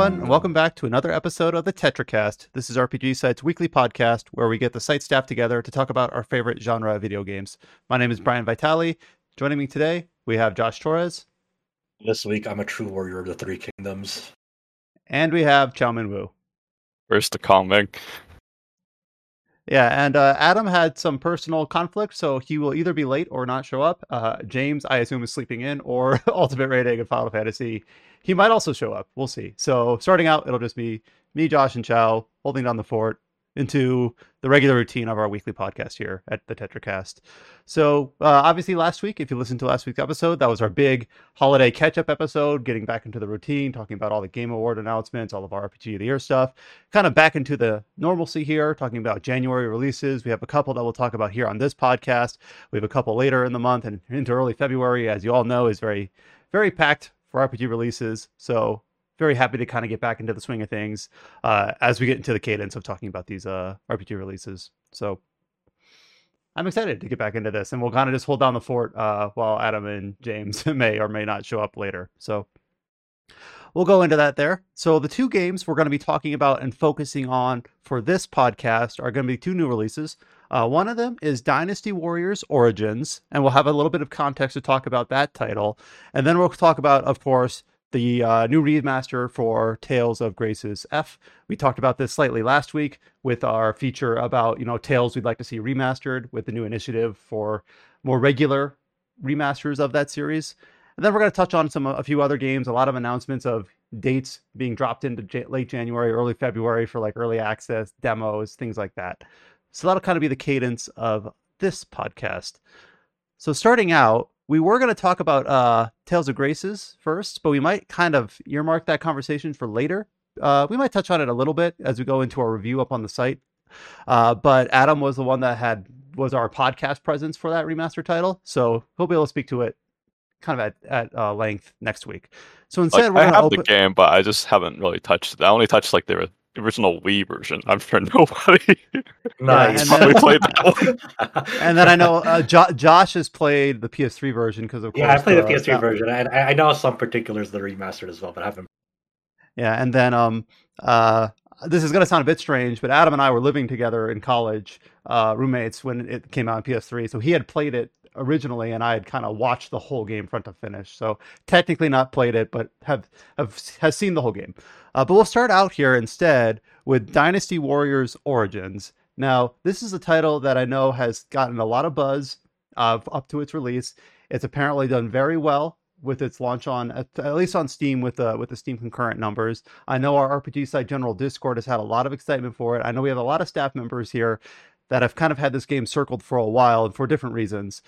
everyone, and welcome back to another episode of the TetraCast. This is RPG Site's weekly podcast where we get the site staff together to talk about our favorite genre of video games. My name is Brian Vitale. Joining me today, we have Josh Torres. This week, I'm a true warrior of the Three Kingdoms. And we have Chow Min Wu. Where's the comic? Yeah, and Adam had some personal conflict, so he will either be late or not show up. James, I assume, is sleeping in, or Ultimate Rating and Final Fantasy. He might also show up. We'll see. So starting out, it'll just be me, Josh, and Chow holding down the fort into the regular routine of our weekly podcast here at the TetraCast. So obviously last week, if you listened to last week's episode, that was our big holiday catch-up episode, getting back into the routine, talking about all the Game Award announcements, all of our RPG of the Year stuff, kind of back into the normalcy here, talking about January releases. We have a couple that we'll talk about here on this podcast. We have a couple later in the month and into early February, as you all know, is very, very packed for RPG releases. So very happy to kind of get back into the swing of things as we get into the cadence of talking about these RPG releases. So I'm excited to get back into this, and we'll kind of just hold down the fort while Adam and James may or may not show up later. So we'll go into that there. So the two games we're going to be talking about and focusing on for this podcast are going to be two new releases. One of them is Dynasty Warriors Origins, and we'll have a little bit of context to talk about that title. And then we'll talk about, of course, the new remaster for Tales of Graces F. We talked about this slightly last week with our feature about, tales we'd like to see remastered with the new initiative for more regular remasters of that series. And then we're going to touch on a few other games, a lot of announcements of dates being dropped into late January, early February for like early access, demos, things like that. So that'll kind of be the cadence of this podcast. So starting out, we were going to talk about Tales of Graces first, but we might kind of earmark that conversation for later. We might touch on it a little bit as we go into our review up on the site. But Adam was the one that was our podcast presence for that remaster title, so he'll be able to speak to it kind of at length next week. So instead, we're going to open the game, but I just haven't really touched it. I only touched like the original Wii version. I'm sure nobody probably played that one. And then I know Josh has played the PS3 version because of course. Yeah, I played the PS3 version, and I know some particulars that are remastered as well, but I haven't. Yeah, and then this is going to sound a bit strange, but Adam and I were living together in college, roommates when it came out on PS3. So he had played it originally, and I had kind of watched the whole game front to finish. So technically not played it, but has seen the whole game. But we'll start out here instead with Dynasty Warriors Origins. Now, this is a title that I know has gotten a lot of buzz up to its release. It's apparently done very well with its launch on, at least on Steam with the Steam concurrent numbers. I know our RPG Site General Discord has had a lot of excitement for it. I know we have a lot of staff members here that have kind of had this game circled for a while and for different reasons.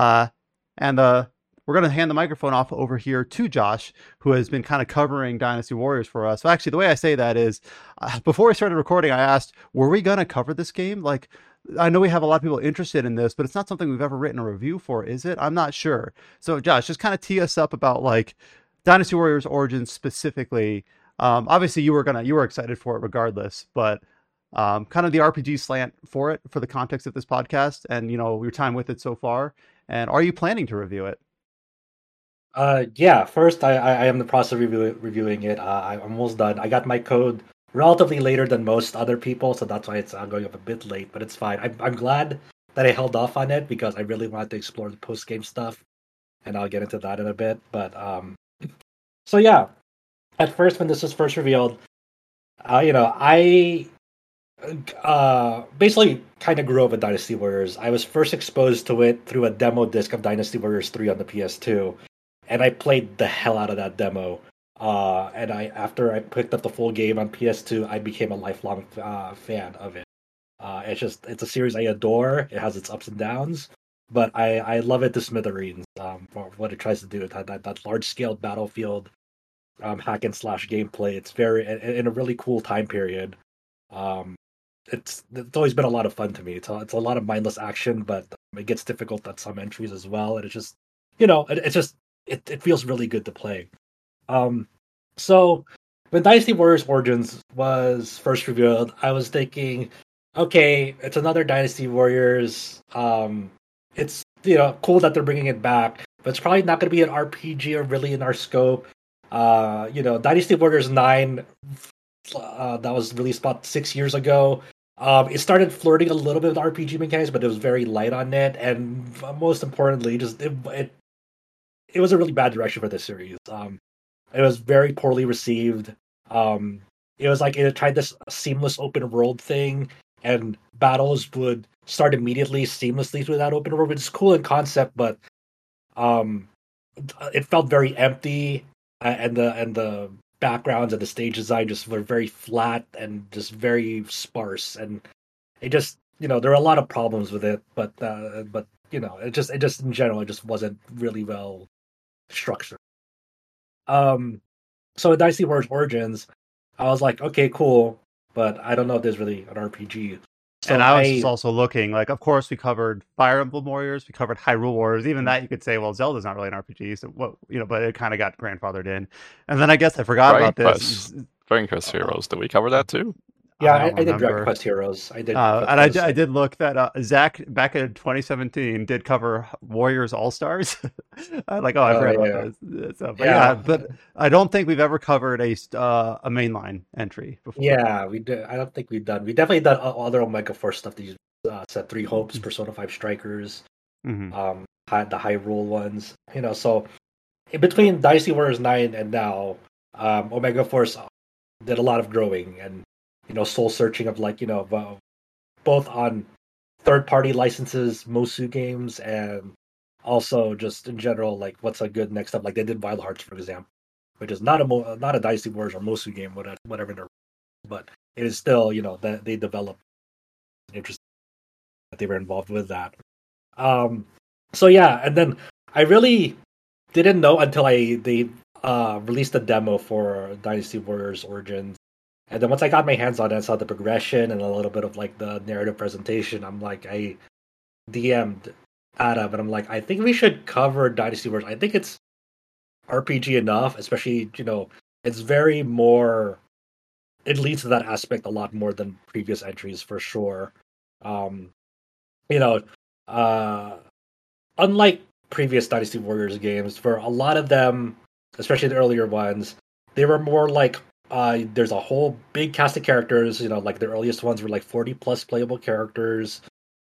We're going to hand the microphone off over here to Josh, who has been kind of covering Dynasty Warriors for us. So actually, the way I say that is, before we started recording, I asked, were we going to cover this game? Like, I know we have a lot of people interested in this, but it's not something we've ever written a review for, is it? I'm not sure. So Josh, just kind of tee us up about like Dynasty Warriors Origins specifically. Obviously, you were excited for it regardless, but kind of the RPG slant for it, for the context of this podcast, and your time with it so far. And are you planning to review it? Yeah, first, I am in the process of reviewing it. I'm almost done. I got my code relatively later than most other people, so that's why it's going up a bit late, but it's fine. I'm glad that I held off on it because I really wanted to explore the post-game stuff, and I'll get into that in a bit. But, so yeah, at first, when this was first revealed, I basically kind of grew up with Dynasty Warriors. I was first exposed to it through a demo disc of Dynasty Warriors 3 on the PS2. And I played the hell out of that demo. And after I picked up the full game on PS2, I became a lifelong fan of it. It's a series I adore. It has its ups and downs, but I love it to smithereens for what it tries to do. That large scale battlefield hack and slash gameplay. It's very in a really cool time period. It's always been a lot of fun to me. It's a lot of mindless action, but it gets difficult at some entries as well. And it's just it feels really good to play. So when Dynasty Warriors Origins was first revealed, I was thinking, okay, it's another Dynasty Warriors. It's cool that they're bringing it back, but it's probably not going to be an RPG or really in our scope. Dynasty Warriors 9, that was released about 6 years ago. It started flirting a little bit with RPG mechanics, but it was very light on it, and most importantly, just it was a really bad direction for this series. It was very poorly received. It was like it tried this seamless open world thing, and battles would start immediately seamlessly through that open world, which is cool in concept, but um, it felt very empty, and the backgrounds and the stage design just were very flat and just very sparse, and it just there were a lot of problems with it, but it just in general it just wasn't really well structured. Um, so in Dynasty Warriors Origins, I was like, okay, cool, but I don't know if there's really an RPG. And So I was just I also looking, like, of course, we covered Fire Emblem Warriors, we covered Hyrule Warriors. Even that, you could say, well, Zelda's not really an RPG, so what, but it kind of got grandfathered in. And then I guess I forgot Dragon about this. Quest. Dragon Quest Heroes. Did we cover that too? yeah, I don't I did Dragon remember. Quest Heroes. I did And I, because I did look that Zach back in 2017 did cover Warriors All Stars. I like, oh, I oh forgot about yeah, this. So, but yeah, yeah, but I don't think we've ever covered a mainline entry before. yeah. We did. I don't think we've done. We definitely done other Omega Force stuff. These set Three Hopes, Persona 5 Strikers, Hmm. the Hyrule ones. So in between Dynasty Warriors 9 and now, Omega Force did a lot of growing and soul searching of both on third party licenses, Mosu games, and also just in general like what's a good next up. Like they did Wild Hearts, for example, which is not a Dynasty Warriors or Mosu game, whatever they're, but it is still that they developed an interest that they were involved with that. Um, so yeah, and then I really didn't know until they released a demo for Dynasty Warriors Origins. And then once I got my hands on it, I saw the progression and a little bit of like the narrative presentation. I'm like, I DM'd Adam, and I'm like, I think we should cover Dynasty Warriors. I think it's RPG enough, especially it's very more. It leads to that aspect a lot more than previous entries for sure. Um, you know, uh, Unlike previous Dynasty Warriors games, for a lot of them, especially the earlier ones, they were more like there's a whole big cast of characters. Like the earliest ones were like 40 plus playable characters,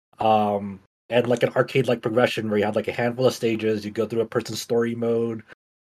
and like an arcade like progression where you had like a handful of stages. You go through a person's story mode,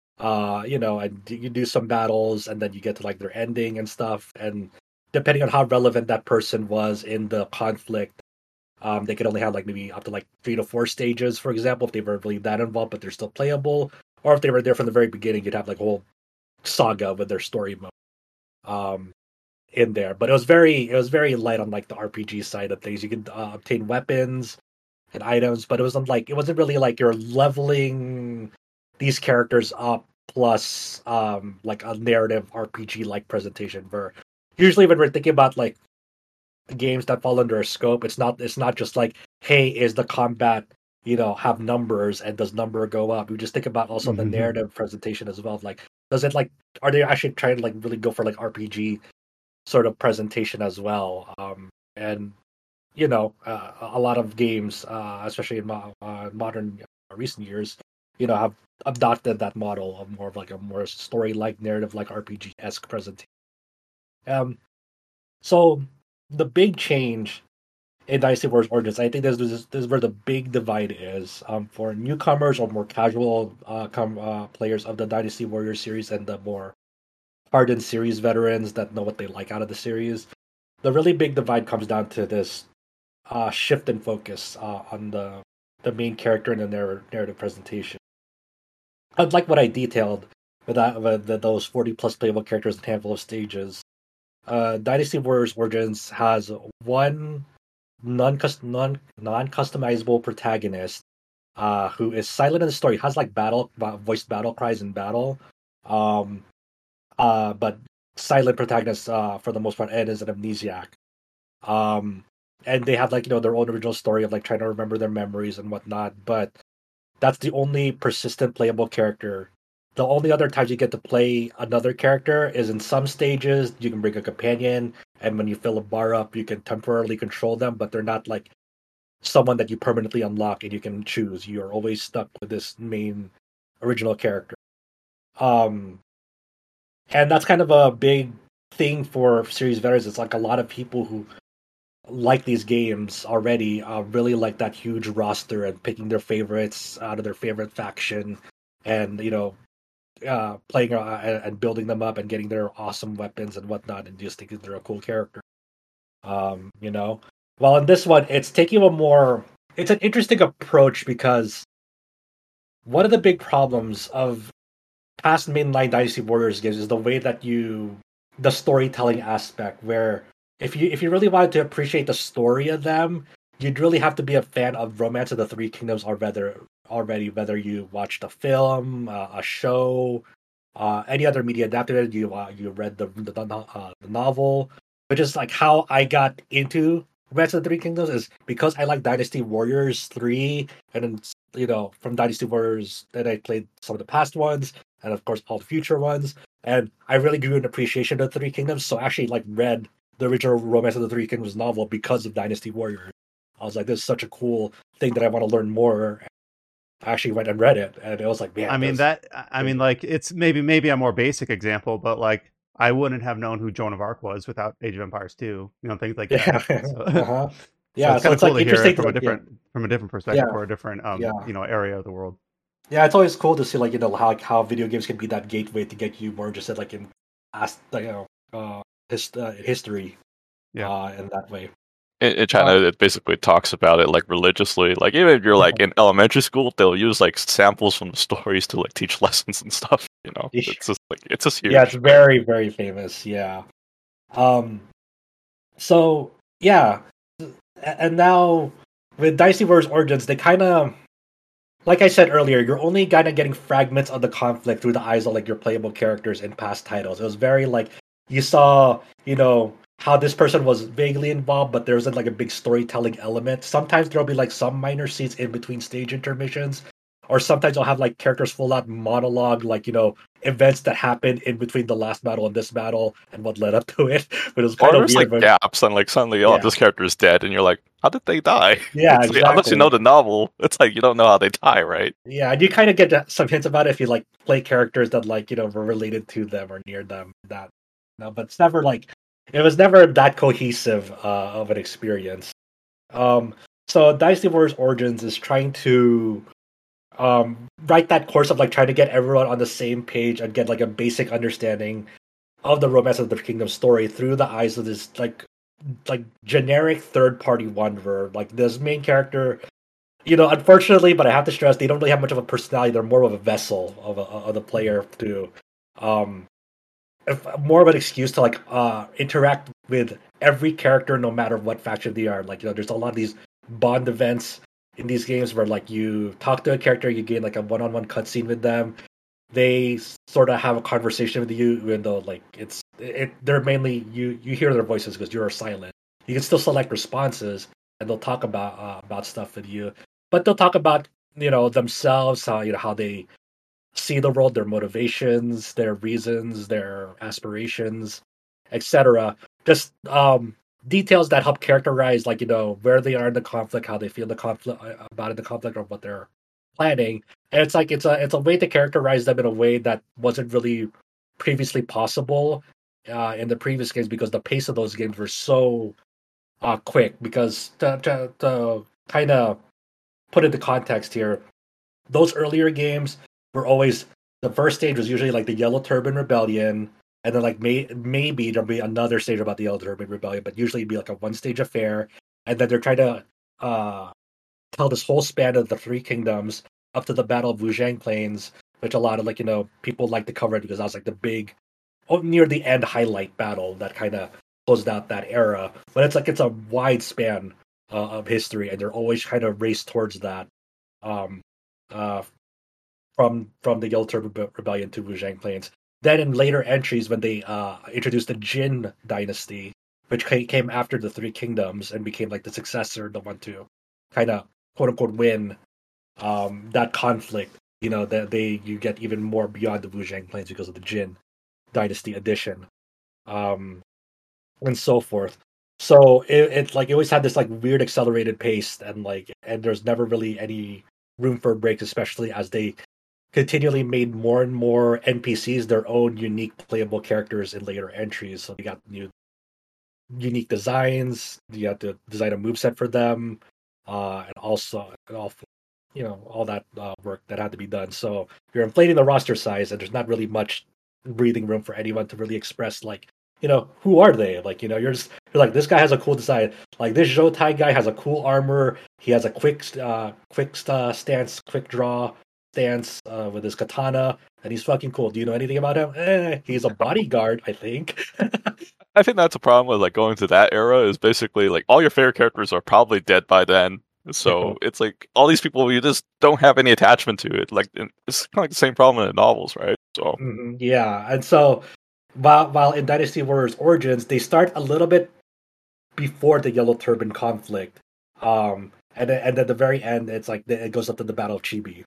and you do some battles, and then you get to like their ending and stuff. And depending on how relevant that person was in the conflict, they could only have like maybe up to like 3 to 4 stages, for example, if they were really that involved, but they're still playable. Or if they were there from the very beginning, you'd have like a whole saga with their story mode um, in there. But it was very light on like the RPG side of things. You could obtain weapons and items, but it wasn't really like you're leveling these characters up plus like a narrative RPG like presentation. Where usually when we're thinking about like games that fall under a scope, it's not just like, hey, is the combat have numbers and does number go up? We just think about also the Hmm. narrative presentation as well. Like, does it like are they actually trying to like really go for like RPG sort of presentation as well? And a lot of games, especially in modern recent years, have adopted that model of more of like a more story like narrative like RPG esque presentation. Um, so the big change in Dynasty Warriors Origins, I think this is where the big divide is for newcomers or more casual players of the Dynasty Warriors series and the more hardened series veterans that know what they like out of the series. The really big divide comes down to this shift in focus on the main character and the narrative presentation. Unlike what I detailed with those 40 plus playable characters and handful of stages, Dynasty Warriors Origins has one non customizable protagonist who is silent in the story. Has like voiced battle cries in battle, um, but silent protagonist for the most part, and is an amnesiac. Um, and they have like their own original story of like trying to remember their memories and whatnot. But that's the only persistent playable character. The only other times you get to play another character is in some stages. You can bring a companion, and when you fill a bar up, you can temporarily control them, but they're not like someone that you permanently unlock and you can choose. You are always stuck with this main original character. Um, And that's kind of a big thing for series veterans. It's like a lot of people who like these games already really like that huge roster and picking their favorites out of their favorite faction, and playing and building them up and getting their awesome weapons and whatnot, and just thinking they're a cool character. You know, while in this one, it's taking a more, it's an interesting approach because one of the big problems of past mainline Dynasty Warriors games is the way that the storytelling aspect, where if you really wanted to appreciate the story of them, you'd really have to be a fan of Romance of the Three Kingdoms, or whether you watched a film, a show, any other media adapted it, you read the novel, which is like how I got into Romance of the Three Kingdoms, is because I like Dynasty Warriors 3, and then from Dynasty Warriors, then I played some of the past ones, and of course all the future ones, and I really grew an appreciation of the Three Kingdoms. So I actually read the original Romance of the Three Kingdoms novel because of Dynasty Warriors. I was like, this is such a cool thing that I want to learn more. I actually went and read it, and it was like, man. It's maybe a more basic example, but like I wouldn't have known who Joan of Arc was without Age of Empires 2. Things like that. So, yeah, it's kind of cool to hear it from a different perspective, yeah. for a different area of the world. Yeah, it's always cool to see how video games can be that gateway to get you more interested in history. Yeah. In that way. In China, it basically talks about it religiously. Even if you're in elementary school, they'll use samples from the stories to teach lessons and stuff. It's just huge. Yeah, it's very, very famous. Yeah. So yeah, and now with Dynasty Warriors Origins, they kind of, like I said earlier, you're only kind of getting fragments of the conflict through the eyes of your playable characters in past titles. It was very you saw, how this person was vaguely involved, but there wasn't a big storytelling element. Sometimes there'll be some minor scenes in between stage intermissions, or sometimes you'll have characters full out monologue, events that happened in between the last battle and this battle and what led up to it. But it was kind of weird. Gaps and suddenly, this character is dead, and you're like, how did they die? Yeah, exactly. Unless you know the novel, it's you don't know how they die, right? Yeah, and you kind of get some hints about it if you play characters that were related to them or near them. But it's never it was never that cohesive of an experience. So Dynasty Warriors Origins is trying to write that course of trying to get everyone on the same page and get a basic understanding of the Romance of the Kingdom story through the eyes of this generic third party wanderer. This main character, unfortunately, but I have to stress, they don't really have much of a personality. They're more of a vessel of the player to more of an excuse to interact with every character no matter what faction they are. There's a lot of these bond events in these games where you talk to a character, you gain a one-on-one cutscene with them, they sort of have a conversation with you, even though they're mainly you hear their voices because you're silent. You can still select responses, and they'll talk about stuff with you, but they'll talk about themselves, how they see the world, their motivations, their reasons, their aspirations, etc. Just details that help characterize where they are in the conflict, how they feel the conflict about the conflict, or what they're planning. And it's it's a way to characterize them in a way that wasn't really previously possible in the previous games, because the pace of those games were so quick. Because to kind of put into context here, those earlier games were always, the first stage was usually the Yellow Turban Rebellion, and then maybe there'll be another stage about the Yellow Turban Rebellion, but usually it'd be a one-stage affair, and then they're trying to tell this whole span of the Three Kingdoms up to the Battle of Wuzhang Plains, which a lot of people like to cover it because that was the big, near the end highlight battle that kind of closed out that era. But it's a wide span of history, and they're always kind of race towards that. From the Yellow Turban Rebellion to Wuzhang Plains. Then in later entries, when they introduced the Jin Dynasty, which came after the Three Kingdoms and became the successor, the one to kind of quote unquote win that conflict. That you get even more beyond the Wuzhang Plains because of the Jin Dynasty edition, and so forth. So it always had this weird accelerated pace, and there's never really any room for breaks, especially as they continually made more and more NPCs their own unique playable characters in later entries. So you got new unique designs. You have to design a moveset for them, and also all that work that had to be done. So you're inflating the roster size, and there's not really much breathing room for anyone to really express who are they? You're like, this guy has a cool design. Like, this Zhoutai guy has a cool armor. He has a quick stance, quick draw stance with his katana, and he's fucking cool. Do you know anything about him? He's a bodyguard, I think. I think that's a problem with like going to that era is basically like all your favorite characters are probably dead by then. So it's like all these people you just don't have any attachment to it. Like it's kind of like the same problem in the novels, right? So yeah, and so while in Dynasty Warriors Origins, they start a little bit before the Yellow Turban conflict, and at the very end, it's like it goes up to the Battle of Chibi,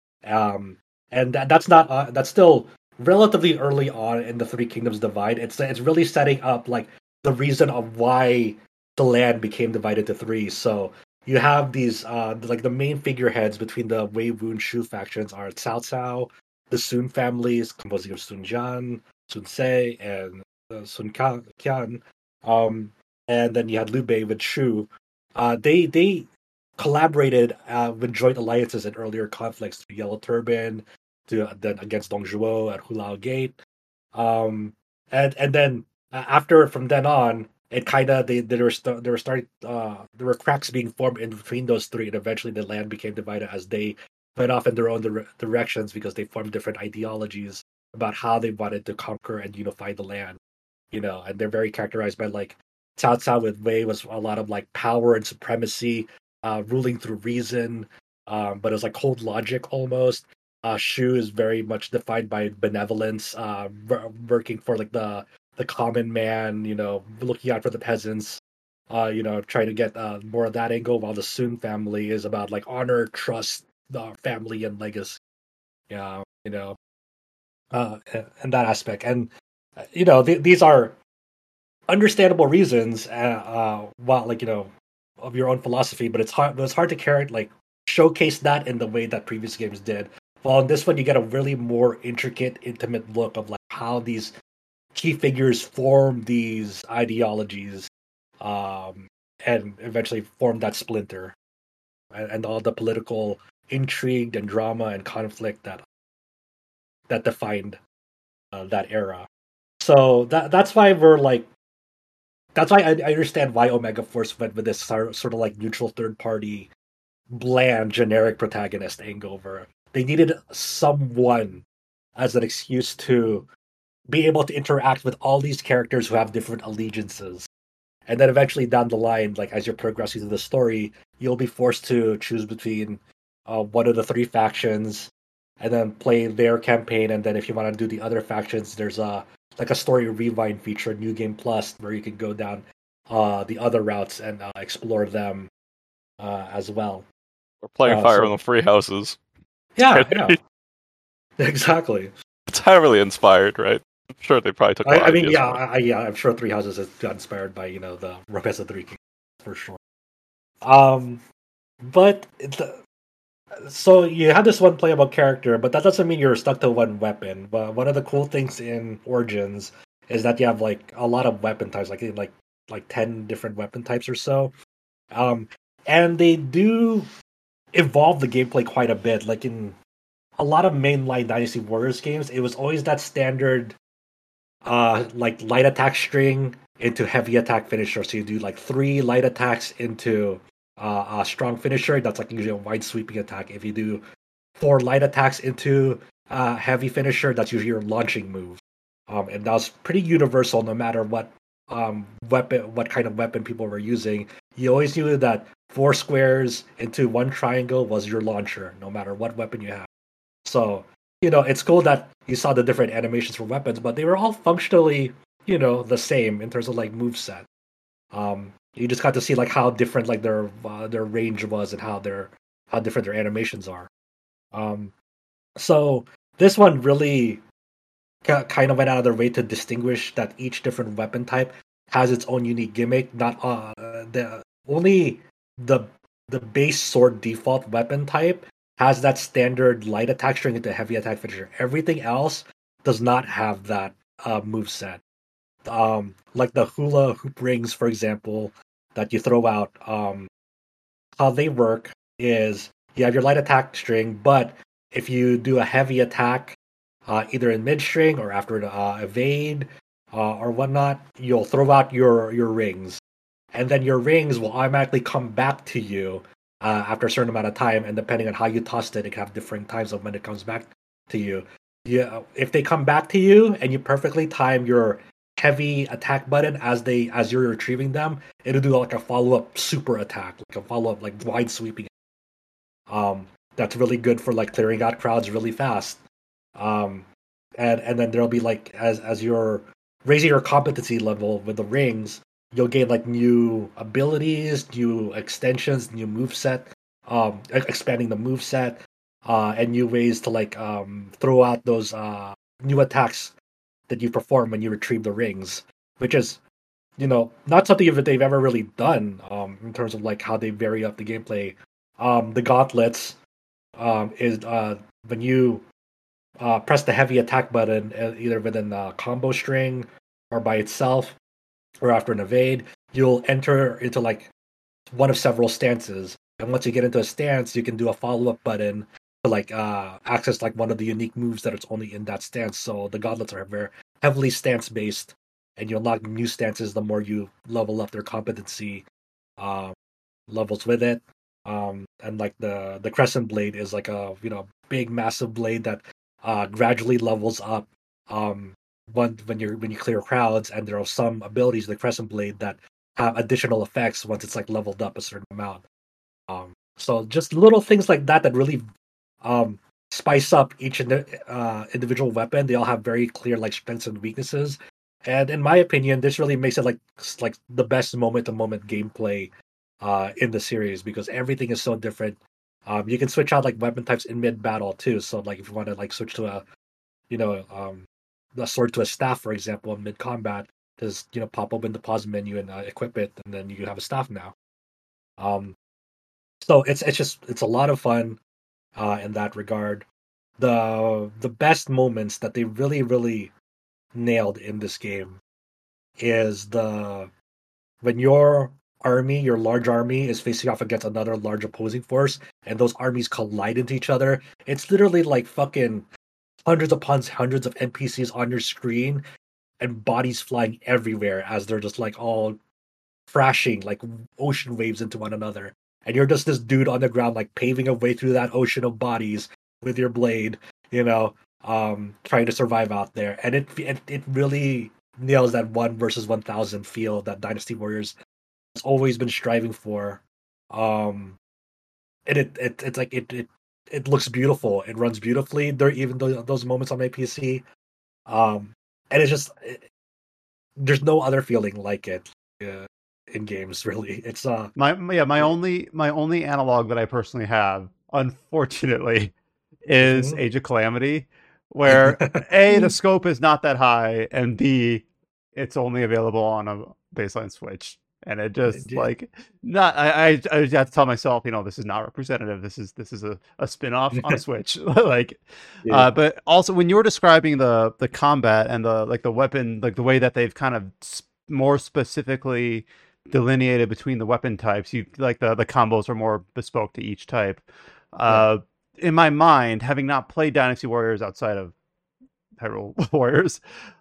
and that's still relatively early on in the Three Kingdoms divide. It's really setting up like the reason of why the land became divided to three. So you have these like the main figureheads between the Wei Wuan Shu factions are Cao Cao, the Sun families composing of Sun Jian, Sun Ce, and Sun Qian. And then you had Liu Bei with Shu. They collaborated with joint alliances in earlier conflicts through Yellow Turban, then against Dong Zhuo at Hulao Gate. And then after from then on, it kind of there were cracks being formed in between those three, and eventually the land became divided as they went off in their own directions because they formed different ideologies about how they wanted to conquer and unify the land. And they're very characterized by like Cao Cao with Wei was a lot of like power and supremacy, ruling through reason, but it was like cold logic almost. Shu is very much defined by benevolence, working for like the common man, looking out for the peasants, trying to get more of that angle, while the Sun family is about like honor, trust, family, and legacy. Yeah, and that aspect. And, these are understandable reasons, of your own philosophy, but it's hard to showcase that in the way that previous games did. Well, in this one, you get a really more intricate, intimate look of like how these key figures form these ideologies, and eventually form that splinter, and all the political intrigue and drama and conflict that defined that era. So that's why I understand why Omega Force went with this sort of like neutral third party, bland, generic protagonist angle over. They needed someone as an excuse to be able to interact with all these characters who have different allegiances. And then eventually down the line, like as you're progressing through the story, you'll be forced to choose between one of the three factions and then play their campaign. And then if you want to do the other factions, there's a story rewind feature, New Game Plus, where you can go down the other routes and explore them as well. We're playing Fire Emblem Free Houses. Yeah, exactly. It's heavily inspired, right? I'm sure they probably took. I'm sure Three Houses is got inspired by the Romance of the Three Kingdoms for sure. But so you have this one playable character, but that doesn't mean you're stuck to one weapon. But one of the cool things in Origins is that you have like a lot of weapon types, like 10 different weapon types or so. And they do evolve the gameplay quite a bit. Like in a lot of mainline Dynasty Warriors games, it was always that standard like light attack string into heavy attack finisher. So you do like 3 light attacks into a strong finisher. That's like usually a wide sweeping attack. If you do 4 light attacks into heavy finisher, that's usually your launching move. And that was pretty universal no matter what kind of weapon people were using. You always knew that 4 squares into 1 triangle was your launcher, no matter what weapon you have. So, it's cool that you saw the different animations for weapons, but they were all functionally, the same in terms of like moveset. You just got to see like how different like their range was and how different their animations are. So this one really kind of went out of their way to distinguish that each different weapon type has its own unique gimmick. Not only the base sword default weapon type has that standard light attack string into heavy attack finisher. Everything else does not have that move set. Like the hula hoop rings, for example, that you throw out. How they work is you have your light attack string, but if you do a heavy attack, either in mid string or after evade or whatnot, you'll throw out your rings, and then your rings will automatically come back to you after a certain amount of time, and depending on how you tossed it, it can have different times of when it comes back to you. Yeah, if they come back to you and you perfectly time your heavy attack button as you're retrieving them, it'll do like a follow up super attack, like a follow up like wide sweeping. That's really good for like clearing out crowds really fast. And then there'll be like as you're raising your competency level with the rings, you'll gain like new abilities, new extensions, new move set, expanding the move set, and new ways to like throw out those new attacks that you perform when you retrieve the rings, which is not something that they've ever really done in terms of like how they vary up the gameplay. The gauntlets is when you press the heavy attack button either within the combo string or by itself or after an evade, you'll enter into like one of several stances. And once you get into a stance, you can do a follow-up button to like access like one of the unique moves that it's only in that stance. So the gauntlets are very heavily stance based, and you unlock new stances the more you level up their competency levels with it. And like the crescent blade is like a big massive blade that gradually levels up when you clear crowds, and there are some abilities of the crescent blade that have additional effects once it's like leveled up a certain amount. So just little things like that really spice up each individual weapon. They all have very clear like strengths and weaknesses, and in my opinion, this really makes it like the best moment to moment gameplay in the series, because everything is so different. You can switch out like weapon types in mid battle too. So like if you want to like switch to a sword to a staff, for example, in mid combat, just pop open the pause menu and equip it, and then you have a staff now. So it's a lot of fun in that regard. The best moments that they really nailed in this game is when your large army is facing off against another large opposing force, and those armies collide into each other. It's literally like fucking hundreds upon hundreds of NPCs on your screen and bodies flying everywhere as they're just like all crashing like ocean waves into one another. And you're just this dude on the ground like paving a way through that ocean of bodies with your blade, trying to survive out there. And it really nails that 1 versus 1,000 feel that Dynasty Warriors has always been striving for. And it's like it looks beautiful. It runs beautifully. There even those moments on my PC, and it's just there's no other feeling like it in games. Really, it's my only analog that I personally have, unfortunately, is Age of Calamity, where A, the scope is not that high, and B, it's only available on a baseline Switch. And it just like not I have to tell myself, this is not representative. This is a spin-off on a Switch. Like but also when you were describing the combat and the weapon, like the way that they've kind of more specifically delineated between the weapon types, you like the combos are more bespoke to each type. In my mind, having not played Dynasty Warriors outside of Hyrule Warriors,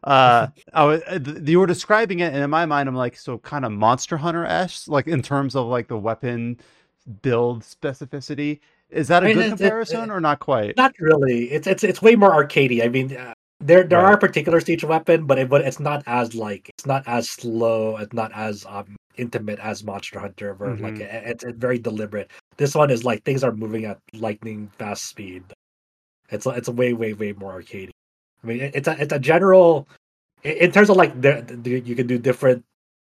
you were describing it, and in my mind, I'm like, so kind of Monster Hunter-esque, like in terms of like the weapon build specificity. Is that a good comparison or not quite? Not really. It's way more arcadey. I mean, there are particulars to each weapon, but it's not as slow, it's not as intimate as Monster Hunter, where like it's very deliberate. This one is like things are moving at lightning fast speed. It's way more arcadey. I mean, it's a general in terms of like you can do different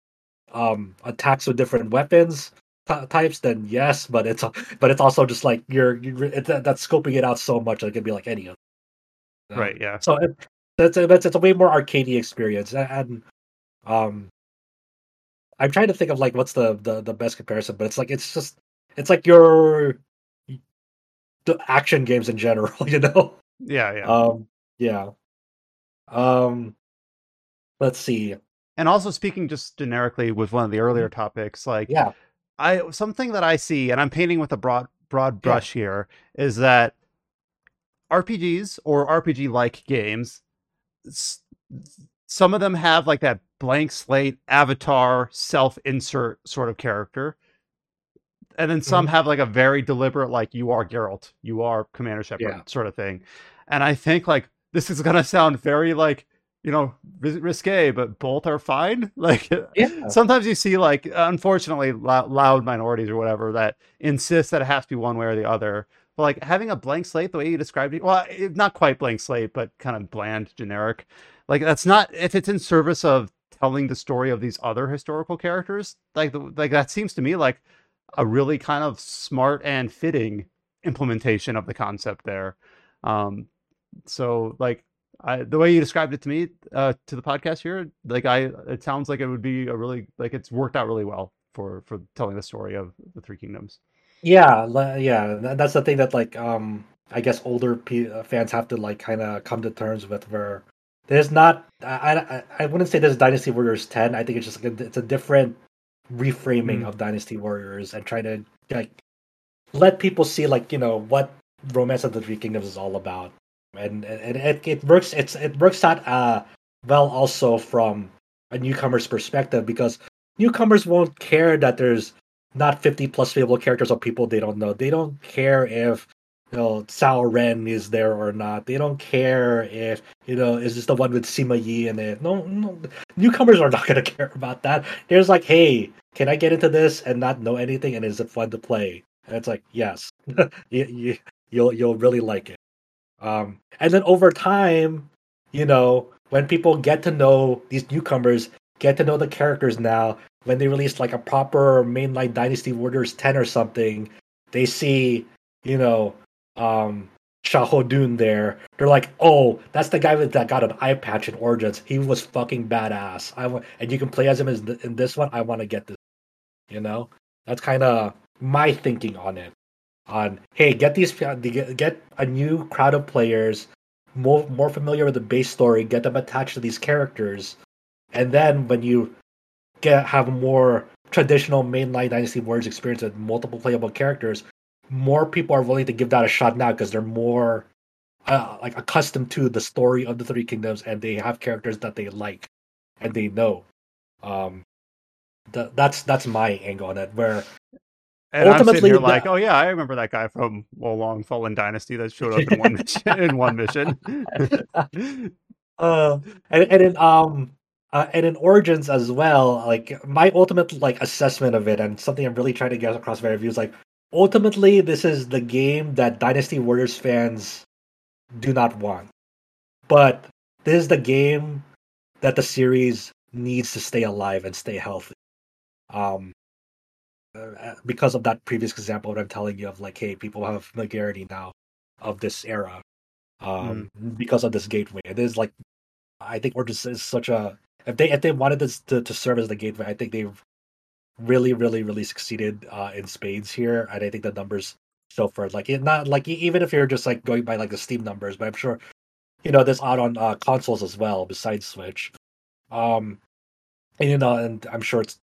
attacks with different weapons types. Then yes, but it's also just like that's scoping it out so much that it could be like any of them. Right. Yeah. So it's a way more arcadey experience, and I'm trying to think of like what's the best comparison, but it's like you're the action games in general. Yeah. Yeah. Let's see. And also speaking just generically with one of the earlier topics, like Yeah. something that I see, and I'm painting with a broad Yeah. brush here, is that RPGs or RPG like games, some of them have like that blank slate avatar self insert sort of character. And then some Mhm. have like a very deliberate, like, you are Geralt, you are Commander Shepard Yeah. sort of thing. And I think like this is gonna sound very like, risque, but both are fine. Like Yeah. sometimes you see like, unfortunately, loud minorities or whatever that insist that it has to be one way or the other. But like having a blank slate, the way you described it, well, not quite blank slate, but kind of bland, generic. Like that's not, if it's in service of telling the story of these other historical characters, like that seems to me like a really kind of smart and fitting implementation of the concept there. So like the way you described it to me, to the podcast here, like it sounds like it would be a really, like, it's worked out really well for telling the story of the Three Kingdoms. Yeah, that's the thing that like I guess older fans have to like kind of come to terms with, where there's not I wouldn't say there's Dynasty Warriors 10. I think it's just like it's a different reframing of Dynasty Warriors, and trying to like let people see like what Romance of the Three Kingdoms is all about, and it works. It works out well also from a newcomer's perspective, because newcomers won't care that there's not 50 plus playable characters of people they don't know. They don't care if Cao Ren is there or not. They don't care if is this the one with Sima Yi in it. No, newcomers are not gonna care about that. They're just like, hey, can I get into this and not know anything, and is it fun to play? And it's like, yes, you'll really like it. And then over time, when people get to know these newcomers, get to know the characters now, when they release like a proper mainline Dynasty Warriors 10 or something, they see, Shahodun there. They're like, oh, that's the guy that got an eye patch in Origins. He was fucking badass. And you can play as him in this one. I want to get this. That's kind of my thinking on it. On, hey, get a new crowd of players more familiar with the base story, get them attached to these characters, and then when you have more traditional mainline Dynasty Warriors experience with multiple playable characters, more people are willing to give that a shot now, because they're more like accustomed to the story of the Three Kingdoms, and they have characters that they like and they know. That's my angle on it. Where and ultimately, I'm sitting here like, the, oh yeah, I remember that guy from Long Fallen Dynasty that showed up in one mission. In one mission. And in Origins as well, like my ultimate like assessment of it, and something I'm really trying to get across my reviews, like ultimately this is the game that Dynasty Warriors fans do not want, but this is the game that the series needs to stay alive and stay healthy. Because of that previous example that I'm telling you of, like, hey, people have familiarity now of this era, because of this gateway. It is like, I think Origins is such a, if they wanted this to serve as the gateway, I think they've really, really, really succeeded in spades here, and I think the numbers show for it. Like, not like, even if you're just like going by like the Steam numbers, but I'm sure this out on consoles as well besides Switch. And and I'm sure it's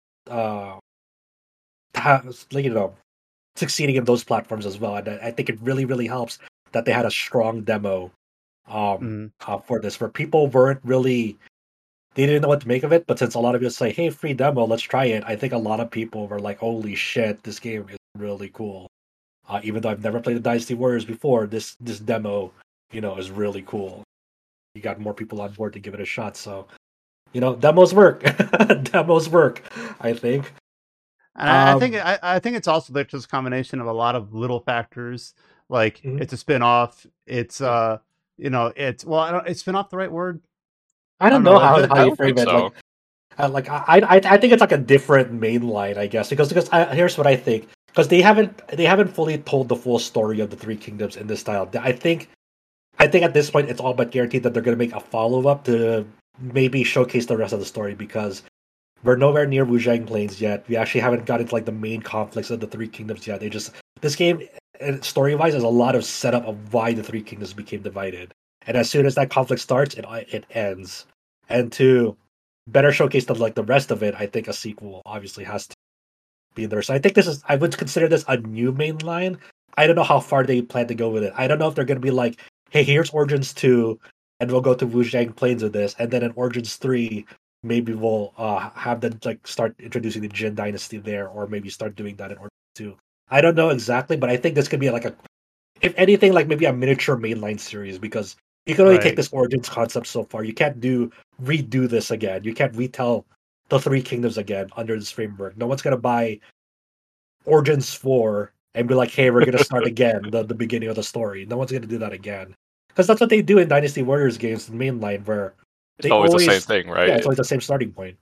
succeeding in those platforms as well. And I think it really, really helps that they had a strong demo for this, where people weren't really, they didn't know what to make of it. But since a lot of you say, hey, free demo, let's try it, I think a lot of people were like, holy shit, this game is really cool. Even though I've never played the Dynasty Warriors before, this demo, is really cool. You got more people on board to give it a shot. So, demos work. Demos work, I think. And I think it's also just a combination of a lot of little factors. Like, it's a spin-off. It's it's, well, I don't, is spin-off the right word? I don't know how you frame it. So. I think it's like a different main line, I guess, because here's what I think, because they haven't fully told the full story of the Three Kingdoms in this style. I think at this point it's all but guaranteed that they're going to make a follow-up to maybe showcase the rest of the story, because we're nowhere near Wuzhang Plains yet. We actually haven't got into like the main conflicts of the Three Kingdoms yet. This game story-wise, is a lot of setup of why the Three Kingdoms became divided. And as soon as that conflict starts, it ends. And to better showcase the rest of it, I think a sequel obviously has to be there. So I think I would consider this a new main line. I don't know how far they plan to go with it. I don't know if they're going to be like, hey, here's Origins 2, and we'll go to Wujiang Plains with this, and then in Origins 3, maybe we'll have them like start introducing the Jin Dynasty there, or maybe start doing that in Origins 2. I don't know exactly, but I think this could be like if anything, like maybe a miniature mainline series, because you can only take this Origins concept so far. You can't redo this again. You can't retell the Three Kingdoms again under this framework. No one's gonna buy Origins 4 and be like, hey, we're gonna start again the beginning of the story. No one's gonna do that again. Because that's what they do in Dynasty Warriors games in mainline, where it's always the same thing, right? Yeah, it's always the same starting point,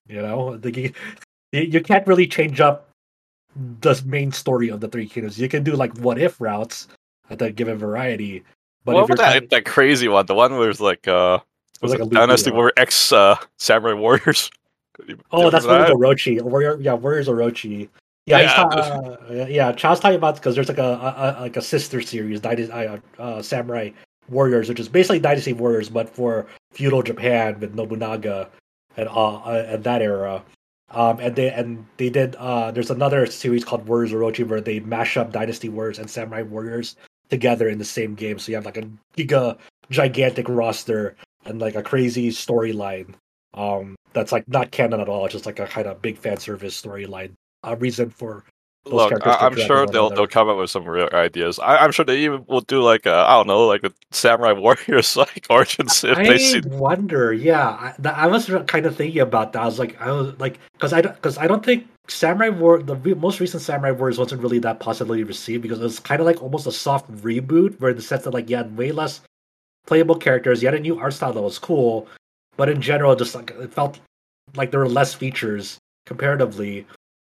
you can't really change up the main story of the Three Kingdoms. You can do like what if routes at that given variety. But what about that crazy one? The one where it's like was like a Dynasty Warrior X Samurai Warriors. Oh, that's Warriors Orochi. Warriors Orochi. Yeah, Chow's talking about because there's like a sister series, Samurai Warriors, which is basically Dynasty Warriors, but for feudal Japan with Nobunaga and that era. And they did. There's another series called Warriors Orochi where they mash up Dynasty Warriors and Samurai Warriors together in the same game. So you have like a gigantic roster and like a crazy storyline. That's like not canon at all. It's just like a kind of big fan service storyline. A reason for those characters. I'm sure they'll come up with some real ideas. I'm sure they even will do like a Samurai Warriors like origins. I wonder. Yeah, I was kind of thinking about that. I was like, because I don't think the most recent Samurai Warriors wasn't really that positively received because it was kind of like almost a soft reboot, where in the sense that like you had way less playable characters, you had a new art style that was cool, but in general, just like it felt like there were less features comparatively.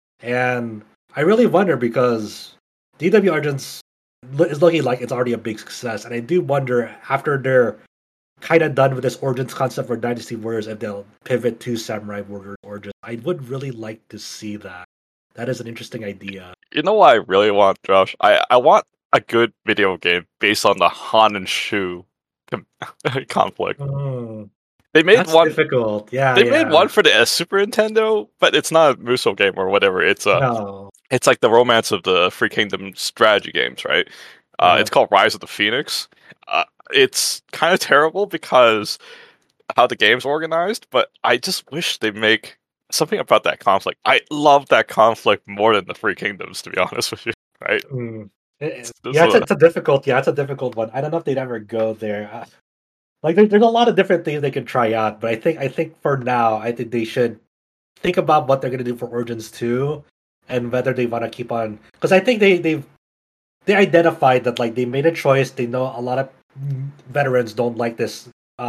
And I really wonder because DW Origins is looking like it's already a big success, and I do wonder after they're kind of done with this Origins concept for Dynasty Warriors if they'll pivot to Samurai Warriors Origins. I would really like to see that. That is an interesting idea. You know what I really want, Josh? I want a good video game based on the Han and Shu conflict. They made one difficult. Yeah, they made one for the Super Nintendo, but it's not a Musou game or whatever. It's it's like the Romance of the Three Kingdom strategy games, right? It's called Rise of the Phoenix. It's kind of terrible because how the game's organized, but I just wish they make something about that conflict. I love that conflict more than the Three Kingdoms, to be honest with you. Right? It's a difficult. Yeah, it's a difficult one. I don't know if they'd ever go there. Like there's a lot of different things they can try out, but I think for now, I think they should think about what they're gonna do for Origins 2 and whether they want to keep on, because I think they identified that like they made a choice. They know a lot of veterans don't like this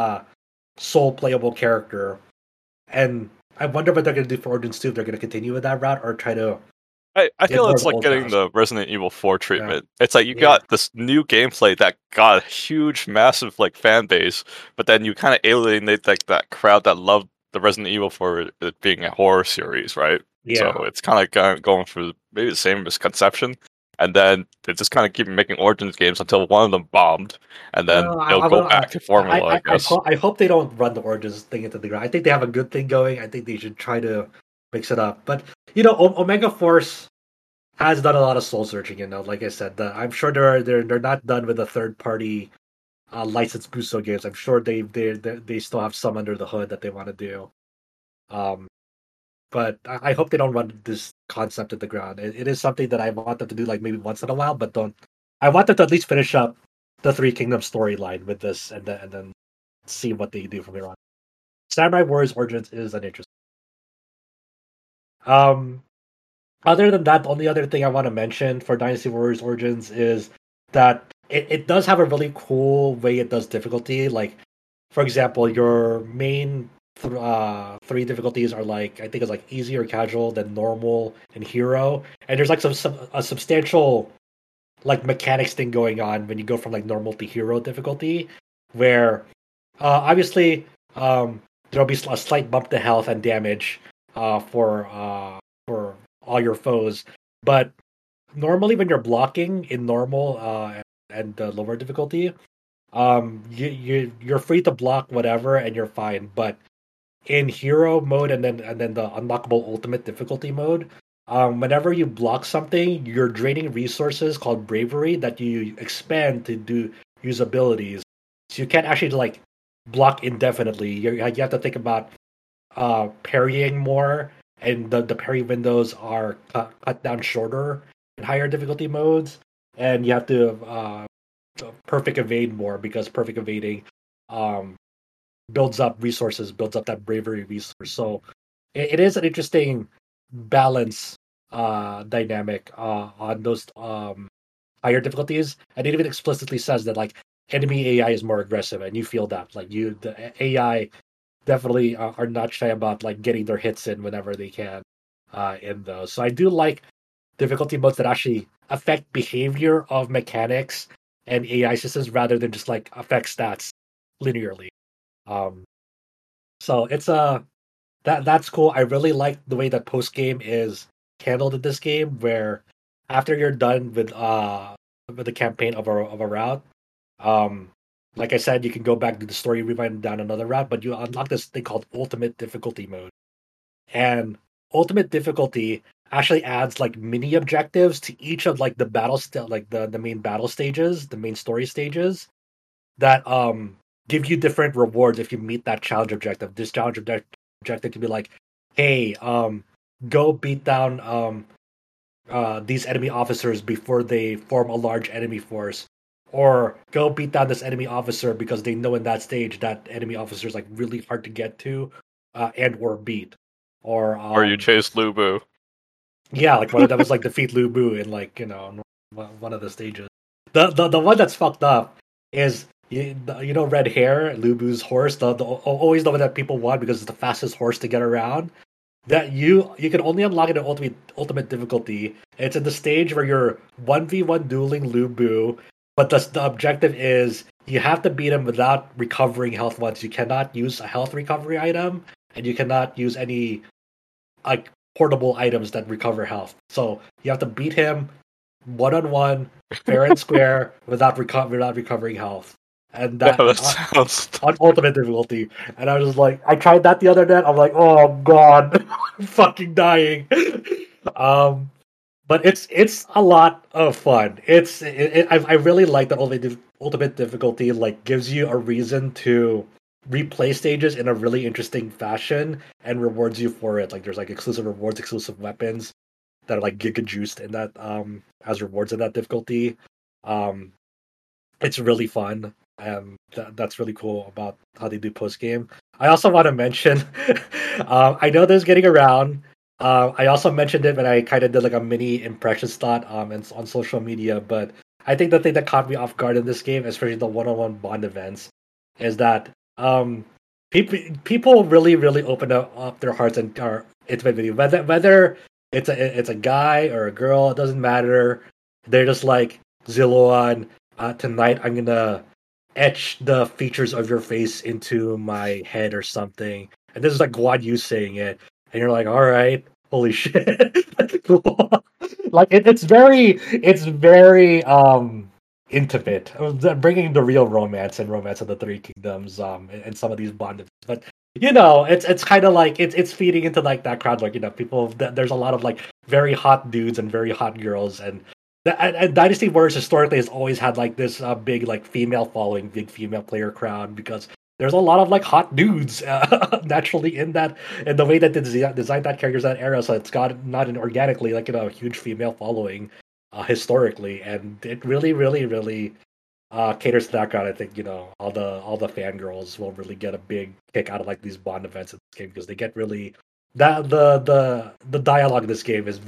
sole playable character, and I wonder what they're gonna do for Origins 2. If they're gonna continue with that route or try to. I feel it's like getting the Resident Evil 4 treatment. Yeah. It's like you got this new gameplay that got a huge, massive like fan base, but then you kind of alienate like that crowd that loved the Resident Evil for it being a horror series, right? Yeah. So it's kind of going through maybe the same misconception, and then they just kind of keep making Origins games until one of them bombed, and then they'll go back to formula. I guess. I hope they don't run the Origins thing into the ground. I think they have a good thing going. I think they should try to mix it up, but Omega Force has done a lot of soul searching. Like I said, I'm sure they're not done with the third party licensed Musou games. I'm sure they still have some under the hood that they want to do. But I hope they don't run this concept to the ground. It is something that I want them to do like maybe once in a while, but don't. I want them to at least finish up the Three Kingdoms storyline with this, and then see what they do from here on. Samurai Warriors Origins is an interesting. Other than that, the only other thing I want to mention for Dynasty Warriors Origins is that it does have a really cool way it does difficulty. Like, for example, your main three difficulties are like, I think it's like easy or casual, then normal and hero. And there's like a substantial like mechanics thing going on when you go from like normal to hero difficulty, where obviously there'll be a slight bump to health and damage for all your foes, but normally when you're blocking in normal and lower difficulty, you're free to block whatever and you're fine. But in hero mode and then the unlockable ultimate difficulty mode, whenever you block something, you're draining resources called bravery that you expend to use abilities. So you can't actually like block indefinitely. You have to think about parrying more, and the parry windows are cut down shorter in higher difficulty modes, and you have to perfect evade more because perfect evading um, builds up resources, builds up that bravery resource. So it is an interesting balance dynamic on those higher difficulties, and it even explicitly says that like enemy AI is more aggressive, and you feel that like the AI definitely are not shy about like getting their hits in whenever they can in those. So I do like difficulty modes that actually affect behavior of mechanics and AI systems rather than just like affect stats linearly. Um, so it's that's cool. I really like the way that post game is handled in this game, where after you're done with the campaign of a route, um, like I said, you can go back to the story, rewind down another route, but you unlock this thing called ultimate difficulty mode. And ultimate difficulty actually adds like mini objectives to each of like the like the main battle stages, the main story stages that give you different rewards if you meet that challenge objective. This objective could be like, hey, go beat down these enemy officers before they form a large enemy force, or go beat down this enemy officer because they know in that stage that enemy officer is like really hard to get to and or beat, Or you chase Lubu. yeah, like one of them was like defeat Lu Bu in like one of the stages. The one that's fucked up is you know red hair Lu Bu's horse, the always the one that people want because it's the fastest horse to get around. That you can only unlock it at ultimate difficulty. It's in the stage where you're 1v1 dueling Lu Bu, but the objective is you have to beat him without recovering health once. You cannot use a health recovery item, and you cannot use any like portable items that recover health. So you have to beat him 1-on-1, fair and square, without recovering health. And that sounds on ultimate difficulty. And I was just like, I tried that the other night. I'm like, oh god, I'm fucking dying. But it's a lot of fun. I really like that ultimate difficulty like gives you a reason to replay stages in a really interesting fashion and rewards you for it. Like there's like exclusive rewards, exclusive weapons that are like giga juiced in that as rewards in that difficulty. Um, it's really fun. That's really cool about how they do post game. I also want to mention, I know this is getting around. I also mentioned it when I kind of did like a mini impression stat on social media. But I think the thing that caught me off guard in this game, especially the one-on-one bond events, is that people really open up their hearts and are intimate with you. Whether it's a guy or a girl, it doesn't matter. They're just like Zilloan. Tonight I'm gonna etch the features of your face into my head or something. And this is like Guan Yu saying it, and you're like, all right, holy shit, like it's very intimate, bringing the real romance and romance of the Three Kingdoms and some of these bond events. But you know, it's kind of like it's feeding into like that crowd, like you know, people. There's a lot of like very hot dudes and very hot girls, and Dynasty Warriors historically has always had like this big like female following, big female player crowd because there's a lot of like hot dudes naturally in the way that they designed that characters that era. So it's got not an organically like you know a huge female following historically, and it really caters to that crowd. I think you know all the fangirls will really get a big kick out of like these bond events in this game because they get really that the dialogue in this game is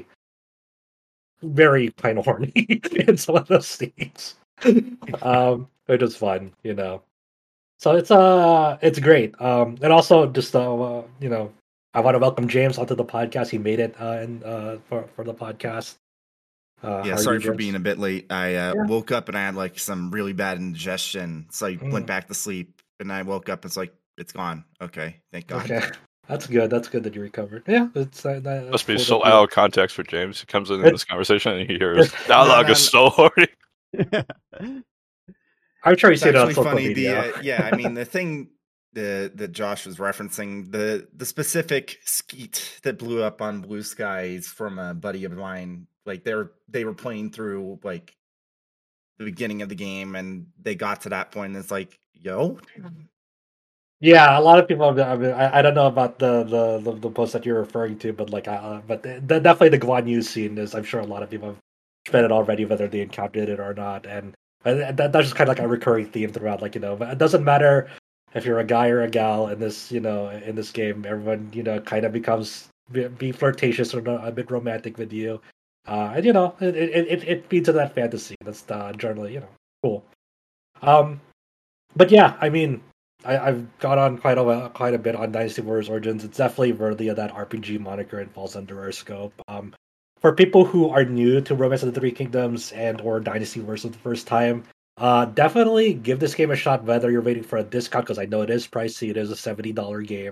very kind of horny in some of those scenes. It was fun, you know. So it's great. And also just you know, I want to welcome James onto the podcast. He made it for the podcast. Yeah, sorry for being a bit late. I woke up and I had like some really bad indigestion, so I went back to sleep. And I woke up and it's like it's gone. Okay, thank God. Okay. That's good. That's good that you recovered. Yeah, it's must be so out of context for James. He comes in this conversation and he hears dialogue is so horny. I'm sure you see it on social funny. media. I mean, the thing that Josh was referencing, the specific skeet that blew up on Blue Skies from a buddy of mine. Like they were playing through like the beginning of the game, and they got to that point, and it's like, yo. Yeah, a lot of people. I don't know about the post that you're referring to, but definitely the Guan Yu scene is. I'm sure a lot of people have read it already, whether they encountered it or not, and that's just kind of like a recurring theme throughout. Like, but it doesn't matter if you're a guy or a gal in this, in this game. Everyone, kind of becomes be flirtatious or a bit romantic with you, and it feeds into that fantasy. That's generally cool. But yeah, I mean. I've got on quite a bit on Dynasty Warriors Origins. It's definitely worthy of that RPG moniker and falls under our scope. For people who are new to Romance of the Three Kingdoms and or Dynasty Warriors for the first time, definitely give this game a shot. Whether you're waiting for a discount, because I know it is pricey. It is a $70 game.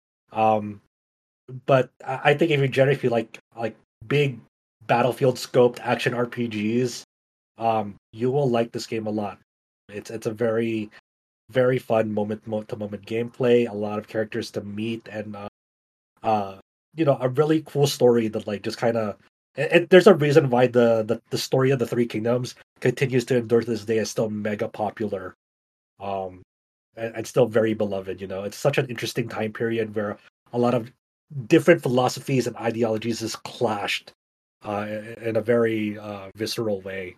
But I think if you generally feel like big battlefield scoped action RPGs, you will like this game a lot. It's a very very fun moment-to-moment gameplay, a lot of characters to meet, and a really cool story that just kind of. There's a reason why the story of the Three Kingdoms continues to endure to this day. Is still mega popular, and still very beloved. It's such an interesting time period where a lot of different philosophies and ideologies is clashed in a very visceral way.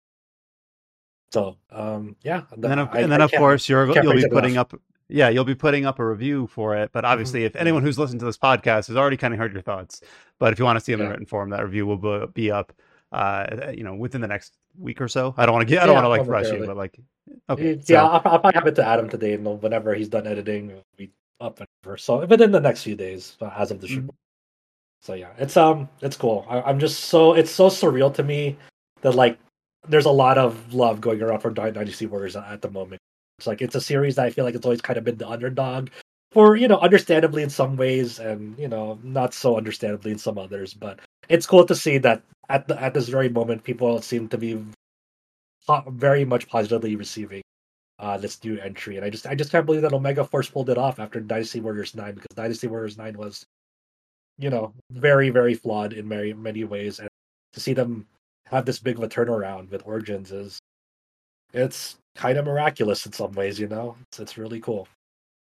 So, yeah. And then of course you'll be putting up a review for it. But obviously, if anyone who's listened to this podcast has already kind of heard your thoughts, but if you want to see them in written form, that review will be up, within the next week or so. I don't want to rush you, but okay. Yeah, I'll probably have it to Adam today, and whenever he's done editing, it'll be up so within the next few days, as of the show. So yeah, it's cool. It's so surreal to me that there's a lot of love going around for Dynasty Warriors at the moment. It's a series that I feel like it's always kind of been the underdog for, understandably in some ways and, not so understandably in some others. But it's cool to see that at this very moment, people seem to be very much positively receiving this new entry. And I just can't believe that Omega Force pulled it off after Dynasty Warriors 9, because Dynasty Warriors 9 was, very, very flawed in many ways. And to see them have this big of a turnaround with Origins it's kind of miraculous in some ways. It's really cool.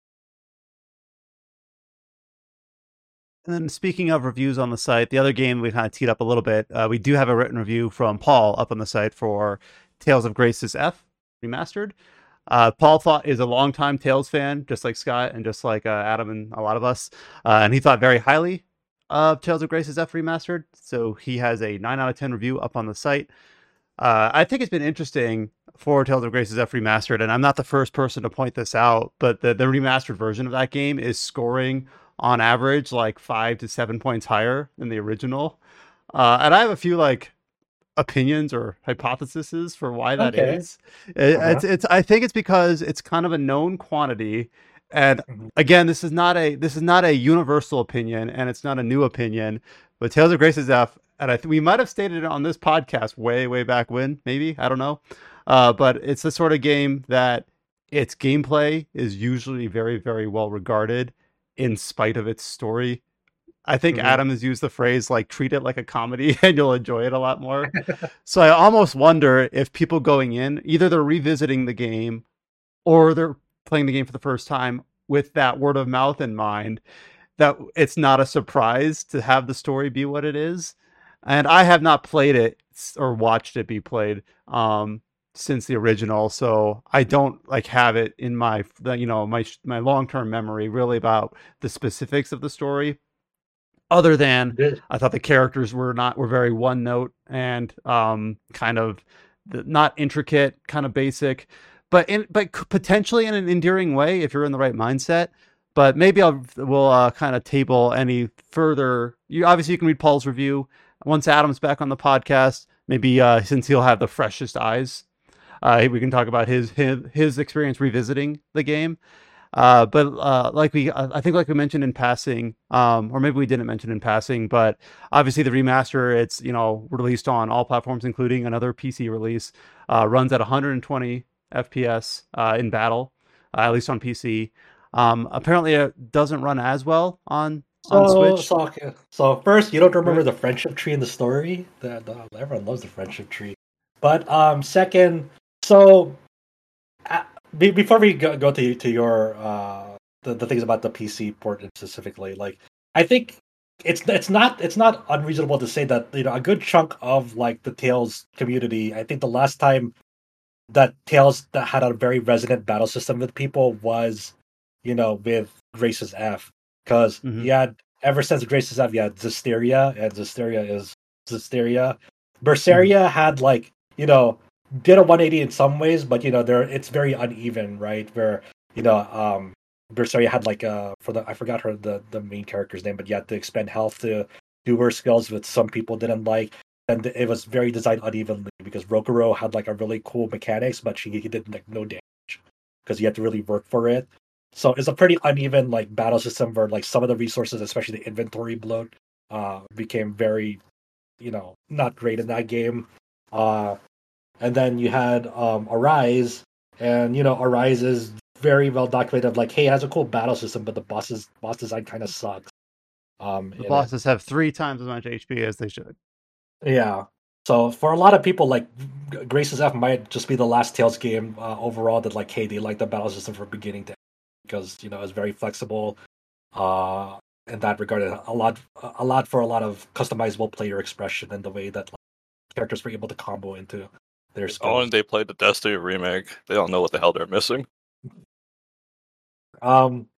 And then speaking of reviews on the site, the other game we kind of teed up a little bit, we do have a written review from Paul up on the site for Tales of Graces F Remastered. Paul is a longtime Tales fan, just like Scott and just like Adam and a lot of us, and he thought very highly of Tales of Graces F Remastered, so he has a 9 out of 10 review up on the site. I think it's been interesting for Tales of Graces F Remastered, and I'm not the first person to point this out, but the remastered version of that game is scoring on average 5 to 7 points higher than the original. And I have a few opinions or hypotheses for why that is. I think it's because it's kind of a known quantity. And again, this is not a universal opinion, and it's not a new opinion. But Tales of Graces F, and we might have stated it on this podcast way back when, maybe, I don't know. But it's the sort of game that its gameplay is usually very, very well regarded, in spite of its story. I think Adam has used the phrase treat it like a comedy, and you'll enjoy it a lot more. So I almost wonder if people going in, either they're revisiting the game, or they're playing the game for the first time with that word of mouth in mind, that it's not a surprise to have the story be what it is. And I have not played it or watched it be played since the original, so I don't have it in my my long-term memory really about the specifics of the story, other than I thought the characters were very one note and kind of not intricate, kind of basic, but potentially in an endearing way if you're in the right mindset. But maybe we'll kind of table any further. You can read Paul's review once Adam's back on the podcast. Maybe since he'll have the freshest eyes, we can talk about his experience revisiting the game. But I think like we mentioned in passing, or maybe we didn't mention in passing, but obviously the remaster, it's released on all platforms, including another PC release. Runs at 120 FPS in battle, at least on PC. Apparently, it doesn't run as well on Switch. Okay. So first, you don't remember Right? the friendship tree in the story? Everyone loves the friendship tree. But second, so uh, before we go to your the things about the PC port specifically, like I think it's not unreasonable to say that a good chunk of like the Tales community. I think the last time that Tales that had a very resonant battle system with people was with Grace's F, because Mm-hmm. you had ever since Grace's F you had Zisteria, and Zisteria is Zisteria. Berseria had like did a 180 in some ways, but there it's very uneven, right? Where Berseria had like for the I forgot the main character's name, but you had to expend health to do her skills, which some people didn't like, and it was very designed unevenly because Rokuro had like a really cool mechanics, but he did like no damage because you had to really work for it. So it's a pretty uneven like battle system where like some of the resources, especially the inventory bloat, became very not great in that game. Uh, and then you had Arise, and Arise is very well documented. Like, hey, it has a cool battle system, but the boss design kind of sucks. The In it, bosses have 3 times as much HP as they should. yeah. So for a lot of people, like Grace's F might just be the last Tales game overall that like, hey, they like the battle system from beginning to end because it's very flexible. In that regard, a lot for a lot of customizable player expression and the way that like, characters were able to combo into their Oh, skills. and they played the Destiny remake. They don't know what the hell they're missing. Um,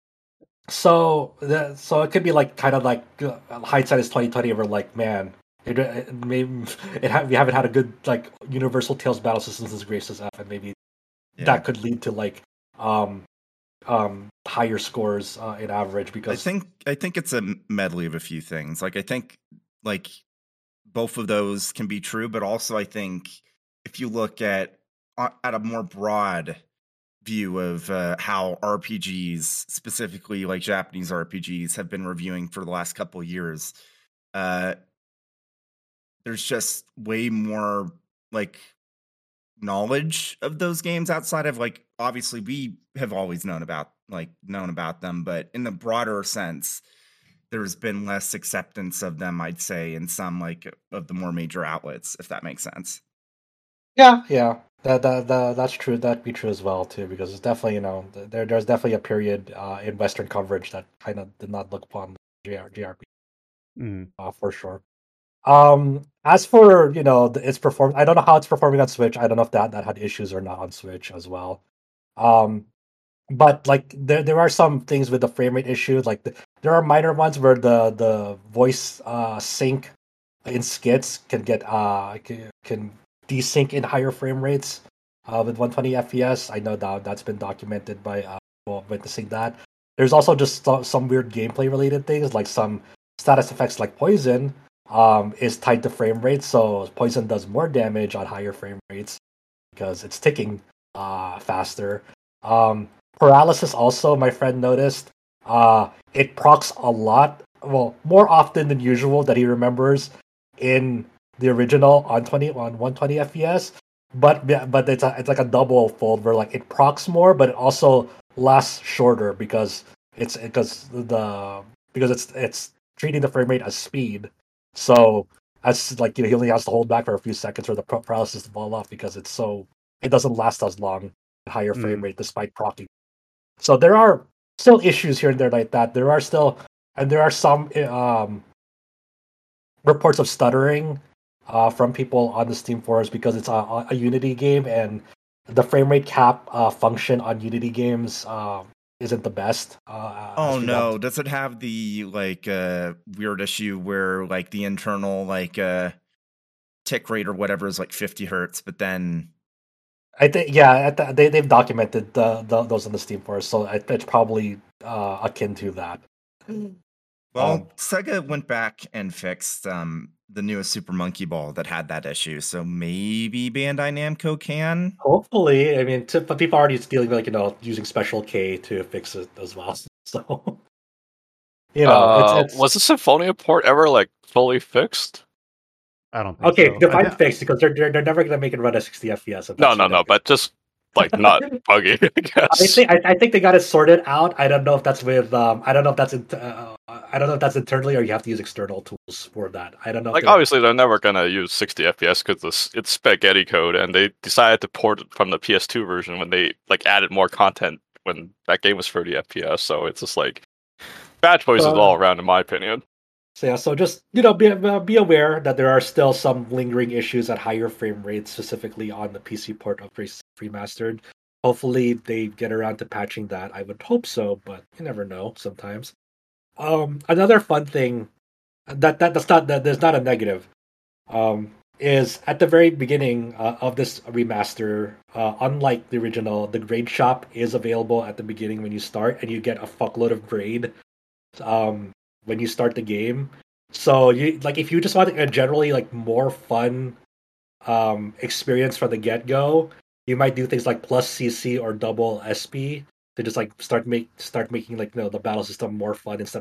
so it could be like kind of like hindsight is 2020, where like man, it maybe we haven't had a good like universal Tales battle system since Grace's F, and maybe Yeah. that could lead to like um higher scores in average I because think it's a medley of a few things. Like I think like both of those can be true, but also I think if you look at a more broad view of how RPGs, specifically like Japanese RPGs, have been reviewing for the last couple of years, uh, there's just way more like knowledge of those games outside of like obviously we have always known about them, but in the broader sense there's been less acceptance of them, I'd say, in some like of the more major outlets, if that makes sense. yeah, that's true. That'd be true as well too, because it's definitely there's definitely a period in Western coverage that kind of did not look upon JRPG Mm. for sure. As for its perform, I don't know how it's performing on Switch. I don't know if that had issues or not on Switch as well. Um, but like there are some things with the frame rate issues. Like there are minor ones where the voice sync in skits can get can desync in higher frame rates with 120 FPS. I know that's been documented by people witnessing that. There's also just some weird gameplay related things, like some status effects like poison is tied to frame rates. So poison does more damage on higher frame rates because it's ticking faster. Um, Paralysis also, my friend noticed, it procs a lot, well, more often than usual that he remembers in the original on 120 FPS. But it's like a double fold where like it procs more, but it also lasts shorter because it's treating the frame rate as speed. So that's like he only has to hold back for a few seconds for the paralysis to fall off because it doesn't last as long at higher frame Mm. rate despite proccing. So there are still issues here and there like that. There are some reports of stuttering from people on the Steam forums because it's a Unity game and the frame rate cap function on Unity games isn't the best. Oh As regards no, does it have the like weird issue where like the internal like tick rate or whatever is like 50 hertz, but then I think yeah, they've documented those on the Steam forums, so it's probably akin to that. Well, Sega went back and fixed the newest Super Monkey Ball that had that issue, so maybe Bandai Namco can. Hopefully, I mean, but people are already dealing with using Special K to fix it as well. So it's Was the Symphonia port ever like fully fixed? I don't think okay. so. Define fixed because they're never gonna make it run at 60 FPS. No, but just like not buggy. I guess. I think they got it sorted out. I don't know if that's with I don't know if that's I don't know if that's internally or you have to use external tools for that. I don't know. Like obviously they're never gonna use 60 FPS because it's spaghetti code, and they decided to port it from the PS2 version when they like added more content when that game was 30 FPS. So it's just like bad choices all around, in my opinion. So yeah, so just be aware that there are still some lingering issues at higher frame rates, specifically on the PC port of Remastered. Hopefully they get around to patching that. I would hope so, but you never know sometimes. Another fun thing that's not that there's not a negative. Is at the very beginning of this remaster, unlike the original, the grade shop is available at the beginning when you start, and you get a fuckload of grade when you start the game. So you like if you just want a generally like more fun experience from the get go, you might do things like plus CC or double SP to just like start making like the battle system more fun instead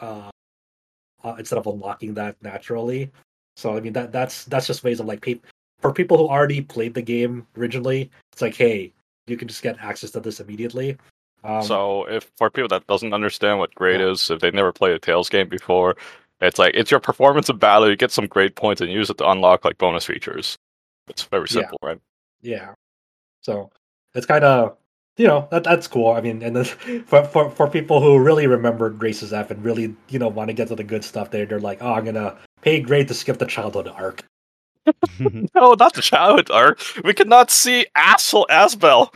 of unlocking that naturally. So I mean that's just ways of like for people who already played the game originally, it's like hey, you can just get access to this immediately. So if for people that doesn't understand what grade is, if they've never played a Tales game before, it's like it's your performance in battle. You get some grade points and use it to unlock like bonus features. It's very simple, right? Yeah. So it's kind of that's cool. I mean, and then for people who really remembered Grace's F and really want to get to the good stuff, they're like, oh, I'm gonna pay grade to skip the childhood arc. No, not the childhood arc. We cannot see asshole Asbel.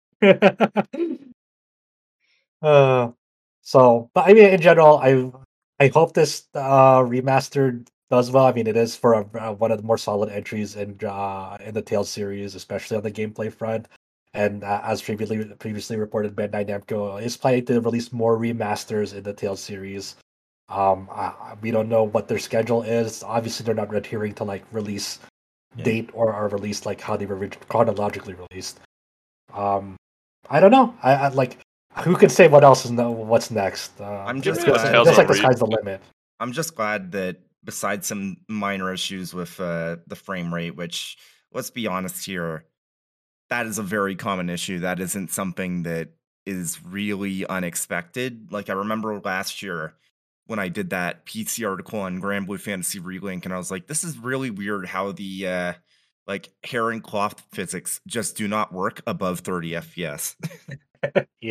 But I mean, in general, I hope this remastered does well. I mean, it is for one of the more solid entries in the Tales series, especially on the gameplay front. And as previously reported, Bandai Namco is planning to release more remasters in the Tales series. We don't know what their schedule is. Obviously, they're not adhering to like release date or release like how they were chronologically released. I don't know. I like. Who can say what's next? I'm just glad. Just like the sky's the limit. I'm just glad that besides some minor issues with the frame rate, which let's be honest here, that is a very common issue. That isn't something that is really unexpected. Like I remember last year when I did that PC article on Grand Blue Fantasy Relink, and I was like, this is really weird how the like hair and cloth physics just do not work above 30 FPS. Yeah.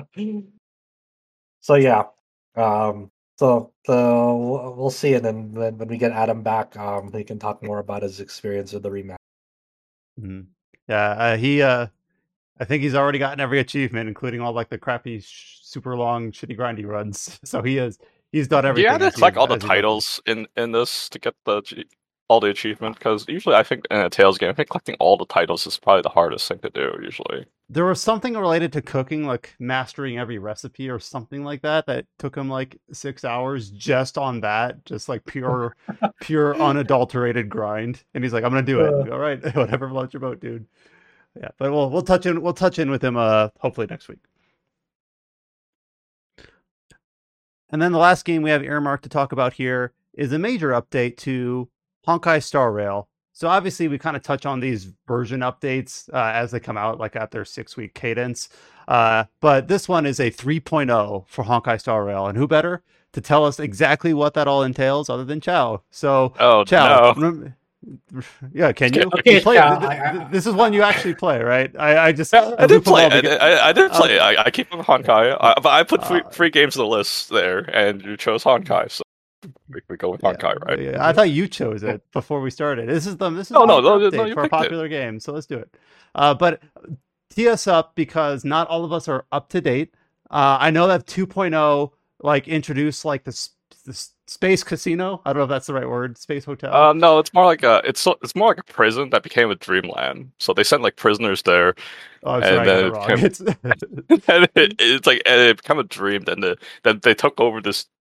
So yeah, we'll see, and then when we get Adam back, he can talk more about his experience with the rematch. Mm-hmm. Yeah, I think he's already gotten every achievement, including all like the crappy, super long, shitty, grindy runs. So he's done everything. Yeah, it's like all the titles in this to get all the achievement, because usually I think in a Tales game, I think collecting all the titles is probably the hardest thing to do usually. There was something related to cooking, like mastering every recipe or something like that took him like 6 hours just on that, just like pure unadulterated grind. And he's like, I'm gonna do it. All right, whatever floats your boat, dude. Yeah, but we'll touch in with him hopefully next week. And then the last game we have earmarked to talk about here is a major update to Honkai Star Rail. So obviously we kind of touch on these version updates as they come out, like at their 6-week cadence. But this one is a 3.0 for Honkai Star Rail. And who better to tell us exactly what that all entails other than Chow? So, Chow, no. Yeah, can you? Okay, you play, this is one you actually play, right? I did play. I did play. I keep on Honkai. But I put free games on the list there, and you chose Honkai, so we go with Honkai, right? Yeah, I thought you chose it before we started. This is no, for a popular game, so let's do it. But tee us up, because not all of us are up to date. I know that 2.0 like introduced like the Space Casino. I don't know if that's the right word. Space Hotel. No, it's more like it's more like a prison that became a dreamland. So they sent like prisoners there. Oh, I'm sorry, I got it wrong. It's like it became a dream. Then they took over this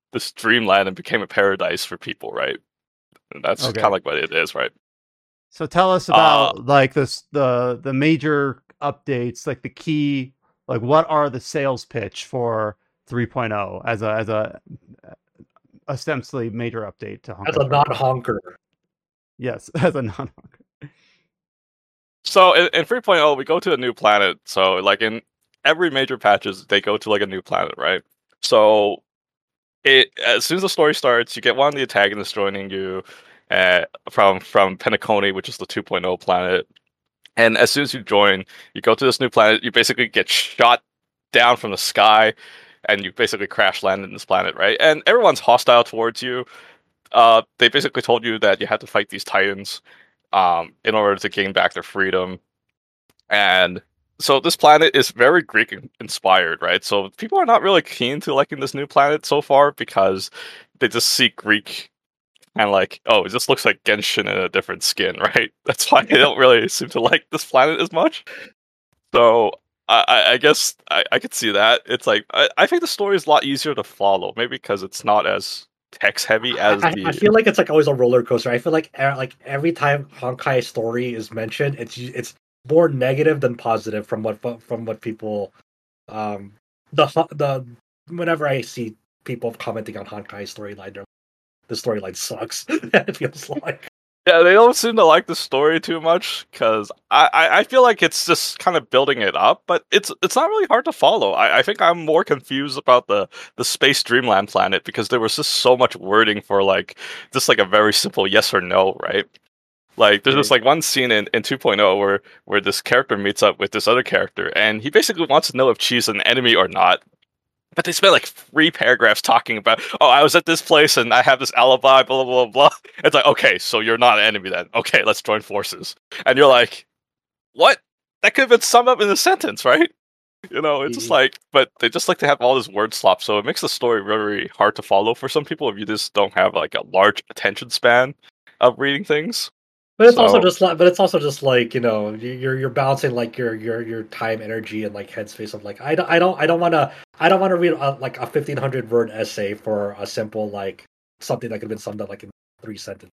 this dreamland and became a paradise for people, right? And that's Okay. kind of like what it is, right? So tell us about like the major updates, like the key, like what are the sales pitch for 3.0 as a ostensibly major update to Honkai As a Star Rail? non-honker. Yes, as a non-honker. So in 3.0, we go to a new planet. So like in every major patches, they go to like a new planet, right? So as soon as the story starts, you get one of the antagonists joining you from Penacony, which is the 2.0 planet. And as soon as you join, you go to this new planet. You basically get shot down from the sky, and you basically crash land in this planet, right? And everyone's hostile towards you. They basically told you that you had to fight these titans in order to gain back their freedom. And so this planet is very Greek inspired, right? So people are not really keen to liking this new planet so far because they just see Greek and like, oh, it just looks like Genshin in a different skin, right? That's why they don't really seem to like this planet as much. So I guess I could see that. It's like I think the story is a lot easier to follow, maybe because it's not as text heavy as I feel like it's like always a roller coaster. I feel like every time Honkai story is mentioned, it's more negative than positive from what people the whenever I see people commenting on Honkai storyline, the storyline sucks. It feels like. Yeah, they don't seem to like the story too much because I feel like it's just kind of building it up, but it's not really hard to follow. I think I'm more confused about the Space Dreamland planet because there was just so much wording for like just like a very simple yes or no, right? Like there's just like one scene in 2.0 where this character meets up with this other character and he basically wants to know if she's an enemy or not. But they spent like 3 paragraphs talking about, oh, I was at this place and I have this alibi, blah, blah, blah, blah. It's like, okay, so you're not an enemy then. Okay, let's join forces. And you're like, what? That could have been summed up in a sentence, right? You know, it's just like, but they just like to have all this word slop. So it makes the story very hard to follow for some people if you just don't have like a large attention span of reading things. But it's also just like you're balancing like your time, energy, and like headspace of like I don't want to read like a 1,500 word essay for a simple like something that could have been summed up like in 3 sentences.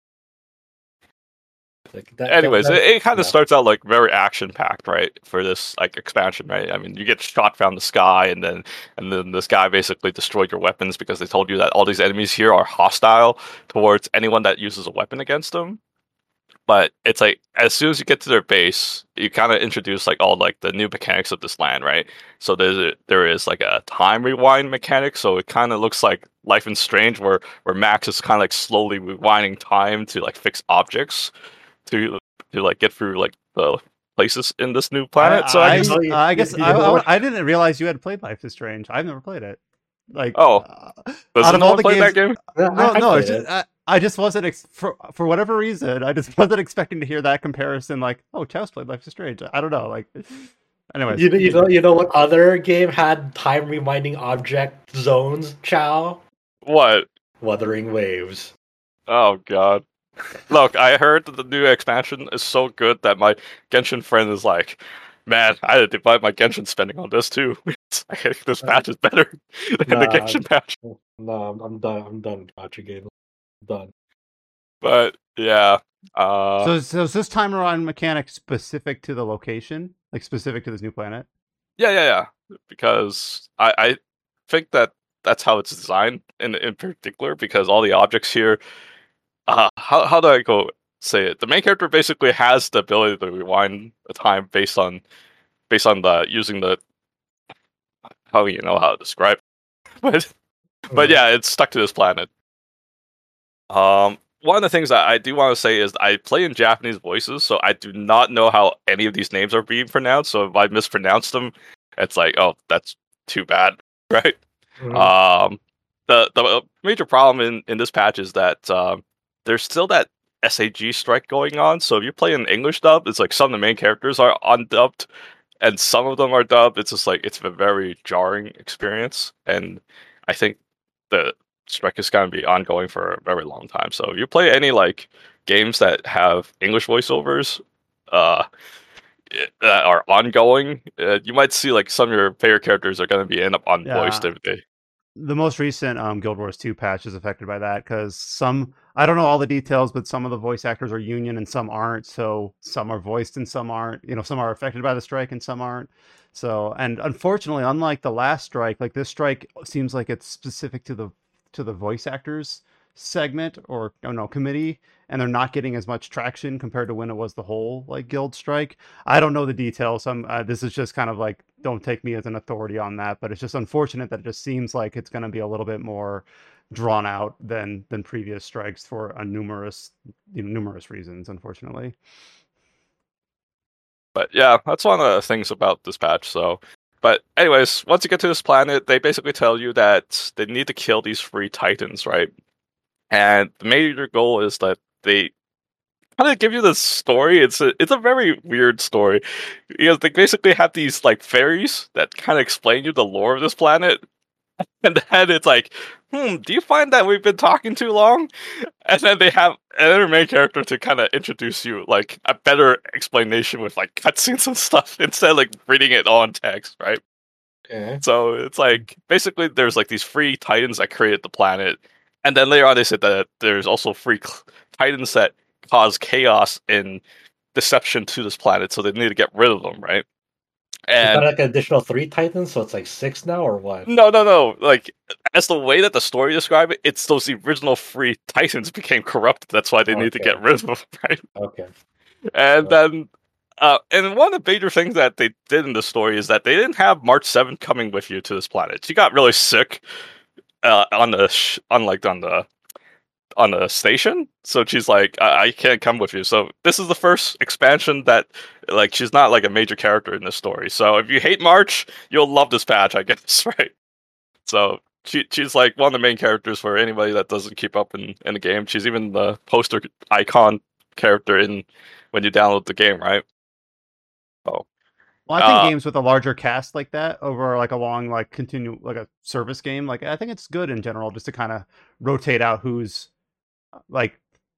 Like Anyways, it kind of starts out like very action packed, right? For this like expansion, right? I mean, you get shot from the sky, and then this guy basically destroyed your weapons because they told you that all these enemies here are hostile towards anyone that uses a weapon against them. But it's like as soon as you get to their base, you kind of introduce like all like the new mechanics of this land, right? So there is like a time rewind mechanic, so it kind of looks like Life is Strange, where Max is kind of like slowly rewinding time to like fix objects to like get through like the places in this new planet. I guess I didn't realize you had played Life is Strange. I've never played it. Like, does out of all the play games, that game? No, it's just, I just wasn't for whatever reason. I just wasn't expecting to hear that comparison. Like, oh, Chow's played Life is Strange. I don't know. Like, anyways, you know what other game had time rewinding object zones? Chow. What? Wuthering Waves. Oh God. Look, I heard that the new expansion is so good that my Genshin friend is like, man, I had to divide my Genshin spending on this too. I think this patch is better than the Genshin patch. No, I'm done. I'm done with gacha game. I'm done. But yeah. So is this time around mechanic specific to the location, like specific to this new planet? Yeah. Because I think that's how it's designed in particular. Because all the objects here. How do I go say it? The main character basically has the ability to rewind the time based on the using the how you know how to describe it. but yeah, it's stuck to this planet. One of the things that I do want to say is I play in Japanese voices, so I do not know how any of these names are being pronounced. So if I mispronounce them, it's like, oh, that's too bad, right? Mm-hmm. The major problem in this patch is that there's still that SAG strike going on. So if you play in English dub, it's like some of the main characters are undubbed and some of them are dubbed. It's just like it's a very jarring experience. And I think the strike is going to be ongoing for a very long time. So if you play any like games that have English voiceovers that are ongoing, you might see like some of your favorite characters are going to be end up unvoiced. the most recent Guild Wars 2 patch is affected by that because some, I don't know all the details, but some of the voice actors are union and some aren't. So some are voiced and some aren't. You know, some are affected by the strike and some aren't. So, and unfortunately, unlike the last strike, like this strike seems like it's specific to the voice actors segment or oh no committee, and they're not getting as much traction compared to when it was the whole like guild strike. I don't know the details. This is just kind of like, don't take me as an authority on that, but it's just unfortunate that it just seems like it's going to be a little bit more drawn out than previous strikes for a numerous reasons, unfortunately. But yeah, that's one of the things about this patch. So, but anyways, once you get to this planet, they basically tell you that they need to kill these free titans, right? And the major goal is that they kind of give you this story. It's a very weird story because they basically have these like fairies that kind of explain you the lore of this planet, and then it's like, do you find that we've been talking too long? And then they have another main character to kind of introduce you like a better explanation with like cutscenes and stuff instead of like reading it all in text, right? Yeah. So it's like basically there's like these free titans that created the planet, and then later on they said that there's also free titans that cause chaos and deception to this planet, so they need to get rid of them, right? Is that And like an additional 3 Titans, so it's like 6 now, or what? no. Like as the way that the story described it, it's those original free titans became corrupted. That's why they need to get rid of them, right? Okay. And then, and one of the major things that they did in the story is that they didn't have March 7th coming with you to this planet. She got really sick on the station, so she's like, I can't come with you. So this is the first expansion that like she's not like a major character in this story. So if you hate March, you'll love this patch, I guess, right? So she's like one of the main characters for anybody that doesn't keep up in the game. She's even the poster icon character in when you download the game, right? Oh, Well, I think games with a larger cast like that over like a long like continue like a service game, like I think it's good in general just to kind of rotate out like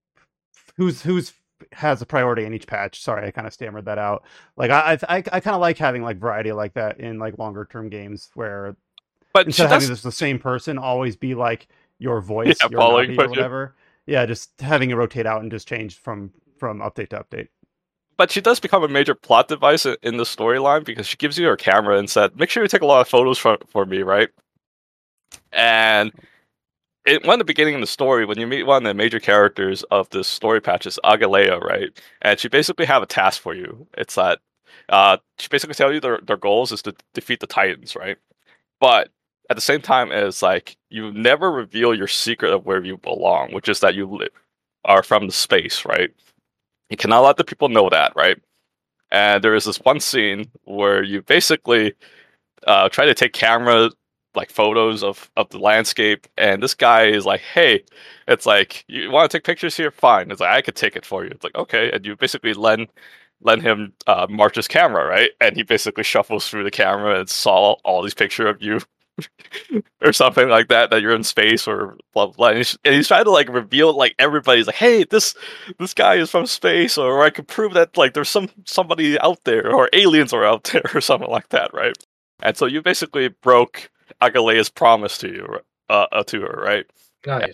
who's has a priority in each patch. Sorry, I kind of stammered that out. Like I kind of like having like variety like that in like longer term games where but instead of having just the same person always be like your voice, yeah, your following Navi or whatever. Yeah, just having it rotate out and just change from update to update. But she does become a major plot device in the storyline because she gives you her camera and said, "Make sure you take a lot of photos for me, right?" And one of the beginning of the story, when you meet one of the major characters of this story patch is Agalea, right? And she basically have a task for you. It's that she basically tell you their goals is to defeat the Titans, right? But at the same time, it's like you never reveal your secret of where you belong, which is that you are from the space, right? You cannot let the people know that, right? And there is this one scene where you basically try to take camera like photos of the landscape, and this guy is like, "Hey, it's like you want to take pictures here? Fine." It's like I could take it for you. It's like okay, and you basically lend him March's camera, right? And he basically shuffles through the camera and saw all these pictures of you or something like that you're in space or blah blah. And he's trying to like reveal like everybody's like, hey, this guy is from space, or I could prove that like there's somebody out there, or aliens are out there, or something like that, right? And so you basically broke Agalea's promise to you, to her, right? Nice.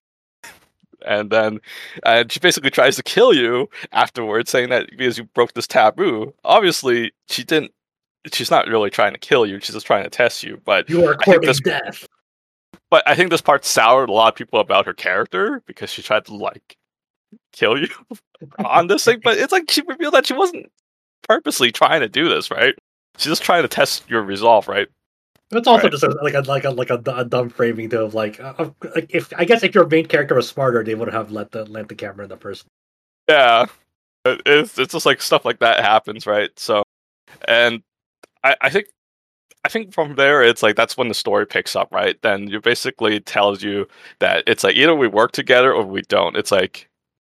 And then she basically tries to kill you afterwards, saying that because you broke this taboo. Obviously, she's not really trying to kill you; she's just trying to test you. But You are courting death. But I think this part soured a lot of people about her character because she tried to like kill you on this thing. But it's like she revealed that she wasn't purposely trying to do this, right? She's just trying to test your resolve, right? It's also just a dumb framing to like if I guess if your main character was smarter, they would have let the camera in the person. Yeah, it's just like stuff like that happens, right? So, and I think from there it's like that's when the story picks up, right? Then it basically tells you that it's like either we work together or we don't. It's like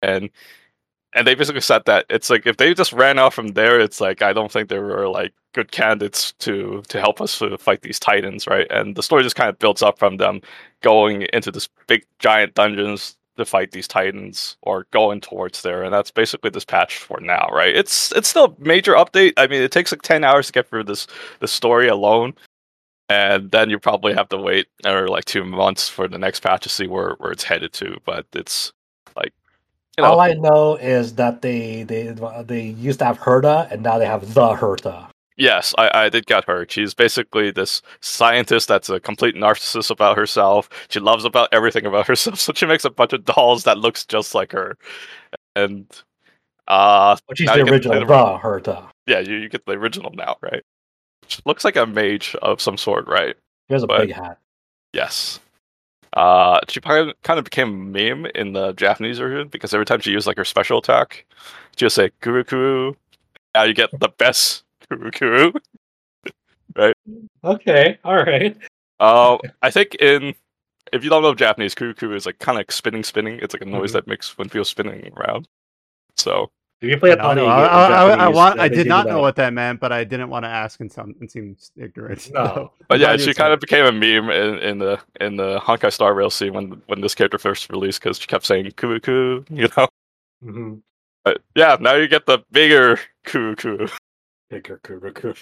and they basically said that it's like if they just ran out from there, it's like I don't think they were like good candidates to help us to fight these titans, right? And the story just kind of builds up from them going into this big giant dungeons to fight these titans or going towards there, and that's basically this patch for now, right? It's still a major update. I mean, it takes like 10 hours to get through this story alone, and then you probably have to wait or like 2 months for the next patch to see where it's headed to. But it's like, you know, All I know is that they used to have Herta, and now they have the Herta. yes, I did get her. She's basically this scientist that's a complete narcissist about herself. She loves about everything about herself, so she makes a bunch of dolls that looks just like her. And But she's now the you get to play original, the Herta. yeah, you get the original now, right? She looks like a mage of some sort, right? She has a But big hat. yes. She kind of became a meme in the Japanese version because every time she used like her special attack, she would say "Kuru Kuru." Now you get the best Kuru Kuru, right? Okay, all right. I think if you don't know Japanese, Kuru Kuru is like kind of like spinning. It's like a noise Mhm. that makes when people spinning around. So If you play a Now I know. Tony game in I Japanese, did they not do know that. what that meant, but I didn't want to ask and seem ignorant. No. but I'm yeah, glad you she kind explained. of became a meme in the Honkai Star Rail scene when this character first released because she kept saying Kuru Kuru, you know. Mm-hmm. But yeah, now you get the bigger Kuru Kuru. Bigger Kuru.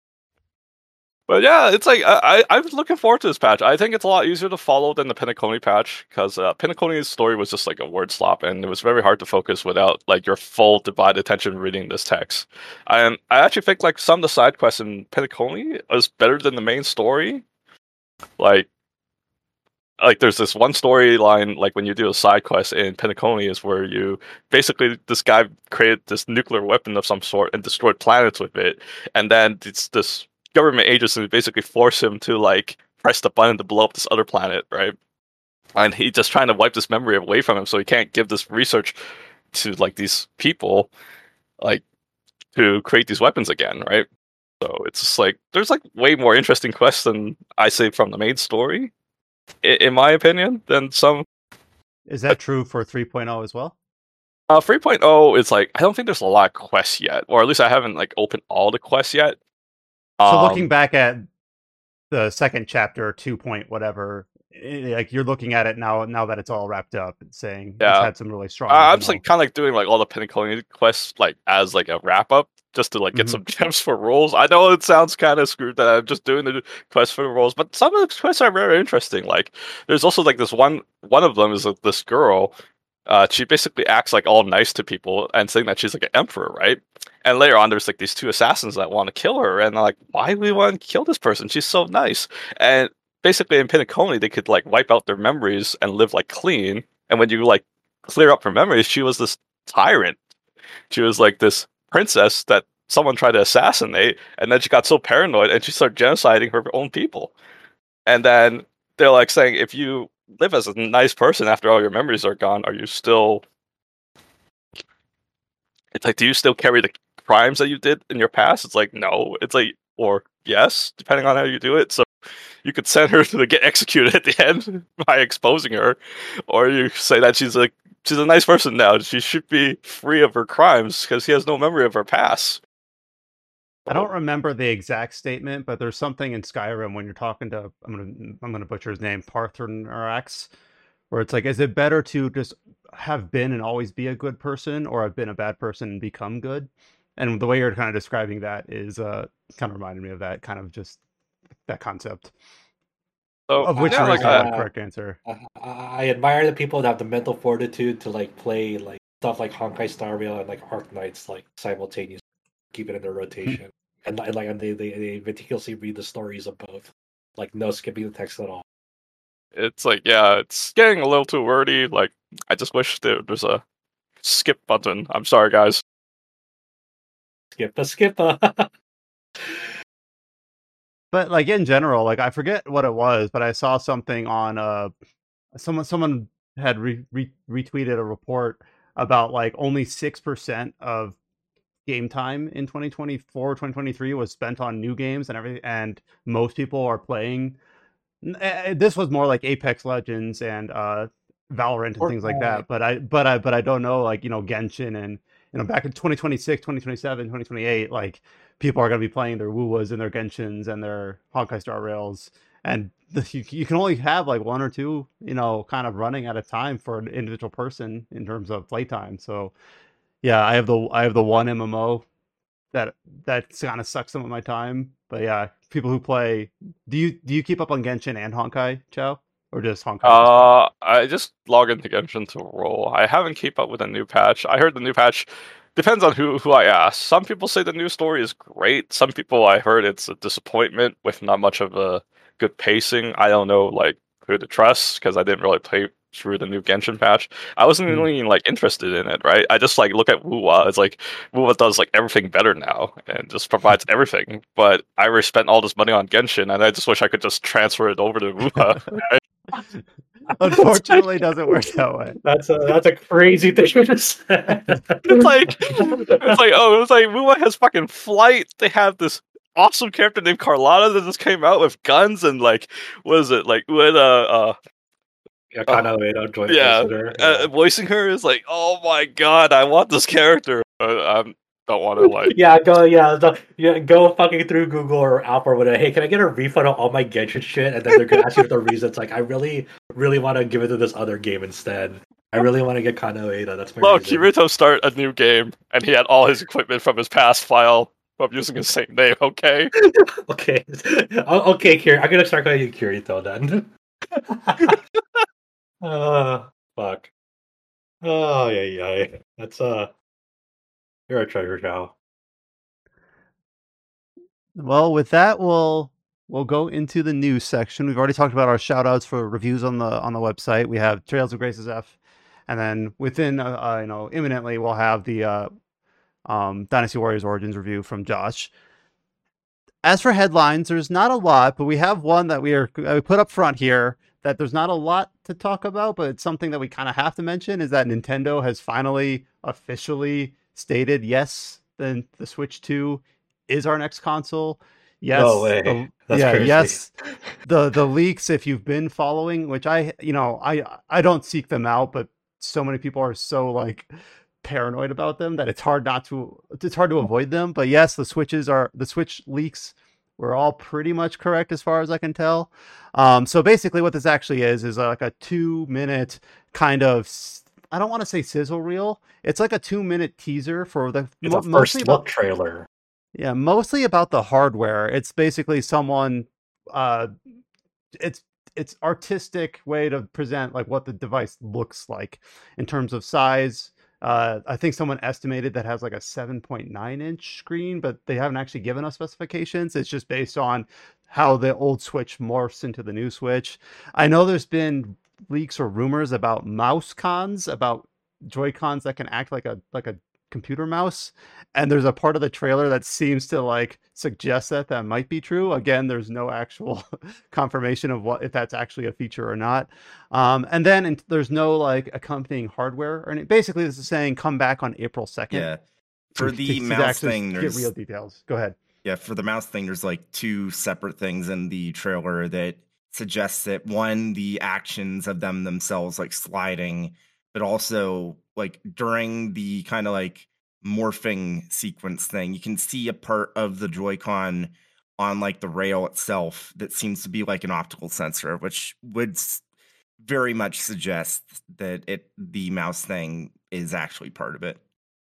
But yeah, it's like I'm looking forward to this patch. I think it's a lot easier to follow than the Penacony patch because Penacony's story was just like a word slop, and it was very hard to focus without like your full divided attention reading this text. And I actually think like some of the side quests in Penacony is better than the main story. Like there's this one storyline like when you do a side quest in Penacony is where you basically this guy created this nuclear weapon of some sort and destroyed planets with it, and then it's this government agency basically force him to like press the button to blow up this other planet, right? And he just trying to wipe this memory away from him so he can't give this research to like these people like to create these weapons again, right? So it's just like there's like way more interesting quests than I say from the main story, in my opinion, than some. Is that true for 3.0 as well? 3.0 is like I don't think there's a lot of quests yet, or at least I haven't like opened all the quests yet. So looking back at the second chapter, 2 point whatever, like you're looking at it now that it's all wrapped up and saying it's Yeah. had some really strong. I'm just like kind of like doing like all the Penacony quests like as like a wrap up just to like get Mhm. some gems for roles. I know it sounds kind of screwed that I'm just doing the quests for the roles, but some of the quests are very interesting. Like there's also like this one of them is like, this girl. She basically acts like all nice to people and saying that she's like an emperor, right? And later on, there's like these two assassins that want to kill her, and they're like, why do we want to kill this person? She's so nice. And basically, in Penacony, they could like wipe out their memories and live like clean. And when you like clear up her memories, she was this tyrant. She was like this princess that someone tried to assassinate, and then she got so paranoid and she started genociding her own people. And then they're like saying, if you live as a nice person after all your memories are gone, are you still? It's like, do you still carry the crimes that you did in your past? It's like, no. It's like, or yes, depending on how you do it. So you could send her to get executed at the end by exposing her, or you say that she's a nice person now. She should be free of her crimes because she has no memory of her past. I don't remember the exact statement, but there's something in Skyrim when you're talking to I'm gonna butcher his name, Paarthurnax, where it's like, is it better to just have been and always be a good person, or have been a bad person and become good? And the way you're kind of describing that is kind of reminded me of that kind of just that concept, So of which yeah, there is like no one correct answer. I admire the people that have the mental fortitude to like play like stuff like Honkai Star Rail and like Arknights like simultaneously, keep it in their rotation, and they meticulously read the stories of both, like no skipping the text at all. it's like, yeah, it's getting a little too wordy. Like, I just wish there's a skip button. I'm sorry, guys. Skippa. But like in general, like I forget what it was, but I saw something on someone had retweeted a report about like only 6% of game time in 2024 2023 was spent on new games and everything, and most people are playing this was more like Apex Legends and Valorant and things like that, but I don't know, like, you know, Genshin and, you know, back in 2026 2027 2028, like people are going to be playing their WoWas and their Genshins and their Honkai Star Rails, and you can only have like one or two, you know, kind of running at a time for an individual person in terms of playtime. So yeah, I have the one MMO that kind of sucks some of my time, But yeah, people who play, do you keep up on Genshin and Honkai, Chow, or just Honkai at this point? I just log into Genshin to roll. I haven't keep up with a new patch. I heard the new patch depends on who I ask. Some people say the new story is great. Some people I heard it's a disappointment with not much of a good pacing. I don't know like who to trust because I didn't really play through the new Genshin patch. I wasn't Hmm. really like interested in it, right? I just like look at Wuwa. It's like Wuwa does like everything better now and just provides everything. But I already spent all this money on Genshin and I just wish I could just transfer it over to Wuwa. Unfortunately, it doesn't work that way. That's a crazy thing to say. It's like Wuwa has fucking flight. They have this awesome character named Carlotta that just came out with guns and like what is it like when Yeah, kind of joint yeah, visitor. Yeah. voicing her is like, oh my god, I want this character. I don't want to like. Go fucking through Google or Apple or whatever. Hey, can I get a refund on all my Genshin shit? And then they're gonna ask you for the reason. It's like I really, really want to give it to this other game instead. I really want to get Kano Ada. That's my Look, reason. Kirito start a new game, and he had all his equipment from his past file from using his same name. Okay. Okay, okay, Kiri. I'm gonna start calling you Kirito then. Fuck. Oh yeah. That's you're a treasure, Chow. Well, with that, we'll go into the news section. We've already talked about our shout outs for reviews on the website. We have Trails of Graces F, and then within imminently we'll have the Dynasty Warriors Origins review from Josh. As for headlines, there's not a lot, but we have one that we put up front here that there's not a lot to talk about, but it's something that we kind of have to mention is that Nintendo has finally officially stated, yes, then the Switch 2 is our next console. Yes. No way. That's crazy. Yes. The leaks, if you've been following, which I don't seek them out, but so many people are so like paranoid about them that it's hard to avoid them. But yes, the Switch leaks were all pretty much correct as far as I can tell. So basically what this actually is like a 2-minute kind of, I don't want to say sizzle reel. It's like a 2-minute teaser for the It's a first look trailer. Yeah, mostly about the hardware. It's basically someone it's artistic way to present like what the device looks like in terms of size. I think someone estimated that has like a 7.9 inch screen, but they haven't actually given us specifications. It's just based on how the old Switch morphs into the new Switch. I know there's been leaks or rumors about mouse cons, about Joy-Cons that can act like a computer mouse, and there's a part of the trailer that seems to like suggest that might be true. Again, there's no actual confirmation of if that's actually a feature or not. And then there's no like accompanying hardware, or basically this is saying come back on April 2nd. Yeah. For the mouse thing, get real details. Go ahead. Yeah, for the mouse thing, there's like 2 separate things in the trailer that suggests that one, the actions of them themselves like sliding, but also like during the kind of like morphing sequence thing, you can see a part of the Joy-Con on like the rail itself that seems to be like an optical sensor, which would very much suggest that the mouse thing is actually part of it.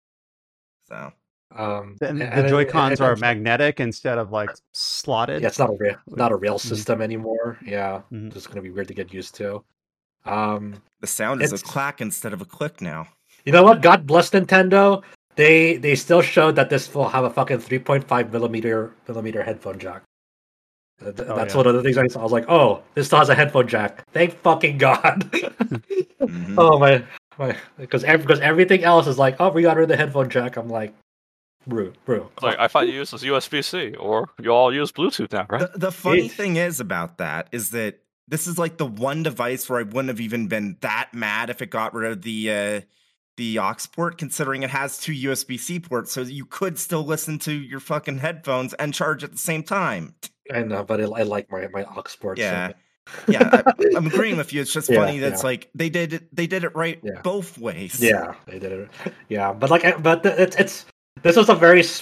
So the Joy-Cons are magnetic instead of like slotted. Yeah, it's not a rail system anymore. Yeah, it's gonna be weird to get used to. The sound is a clack instead of a click now. You know what? God bless Nintendo. They still showed that this will have a fucking 3.5 millimeter headphone jack. That's one of the things I was like, oh, this still has a headphone jack. Thank fucking God. Mm-hmm. Oh my, because everything else is like, oh, we got rid of the headphone jack. I'm like, bro. Like I thought you used USB-C, or you all use Bluetooth now, right? The funny thing is about that is that this is like the one device where I wouldn't have even been that mad if it got rid of the aux port, considering it has 2 USB-C ports, so you could still listen to your fucking headphones and charge at the same time. I know, but I like my aux port. Yeah, yeah, I'm agreeing with you. It's just funny that it's like they did it right both ways. Yeah, they did it. Yeah, but it's this was a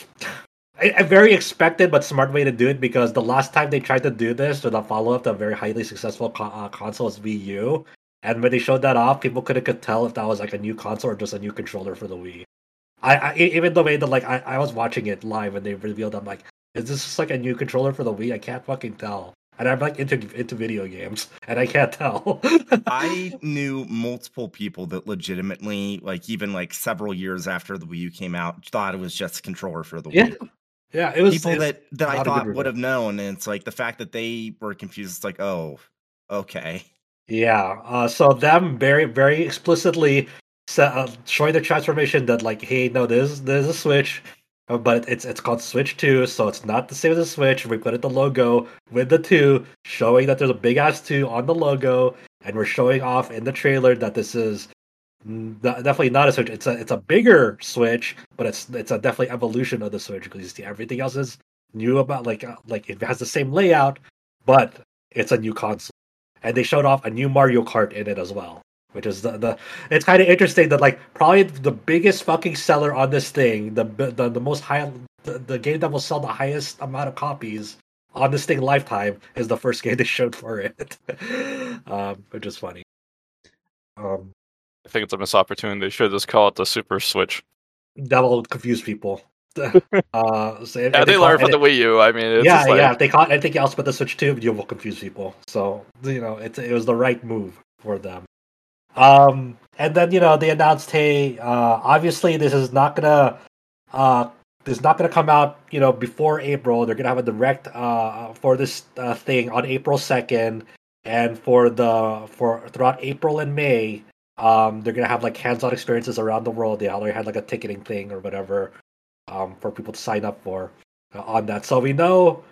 very expected but smart way to do it, because the last time they tried to do this with a follow-up to a very highly successful console was Wii U, and when they showed that off, people could tell if that was like a new console or just a new controller for the Wii. I even the way that like I was watching it live and they revealed, I'm like, Is this just like a new controller for the Wii? I can't fucking tell. And I'm like into video games, and I can't tell. I knew multiple people that legitimately, like even like several years after the Wii U came out, thought it was just a controller for the Wii. Yeah, it was People that I not a good thought would reveal. have known, and it's like the fact that they were confused. It's like, oh, okay. Yeah, so them very, very explicitly showing the transformation that like, hey, no, there's a Switch, but it's called Switch 2, so it's not the same as a Switch. We put it the logo with the 2, showing that there's a big ass 2 on the logo, and we're showing off in the trailer that this is definitely not a Switch. It's a bigger Switch, but it's a definitely evolution of the Switch because you see everything else is new about like it has the same layout, but it's a new console. And they showed off a new Mario Kart in it as well, which is the it's kind of interesting that like probably the biggest fucking seller on this thing, the most high the game that will sell the highest amount of copies on this thing lifetime is the first game they showed for it, which is funny. I think it's a missed opportunity. They should just call it the Super Switch. That will confuse people. So Yeah, they learned from the Wii U. I mean, it's just like, yeah. If they call anything else but the Switch 2, you will confuse people. So it was the right move for them. And then they announced, hey, obviously this is not gonna come out before April. They're gonna have a direct for this thing on April 2nd, and throughout April and May, they're gonna have like hands-on experiences around the world. They already had like a ticketing thing or whatever for people to sign up for on that. So we know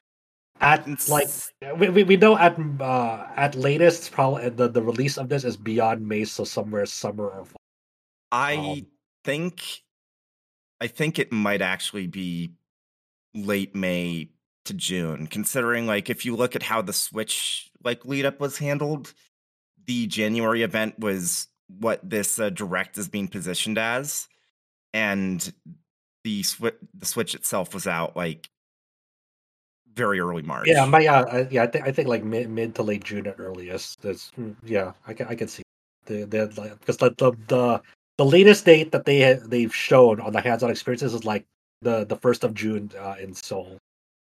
we know at latest probably the release of this is beyond May, so somewhere summer or fall. I think it might actually be late May to June, considering like if you look at how the Switch like lead up was handled, the January event was what this direct is being positioned as, and the Switch itself was out like very early March. Yeah, I think like mid to late June at earliest. I can see because the latest date that they've shown on the hands-on experiences is like the 1st of June in Seoul.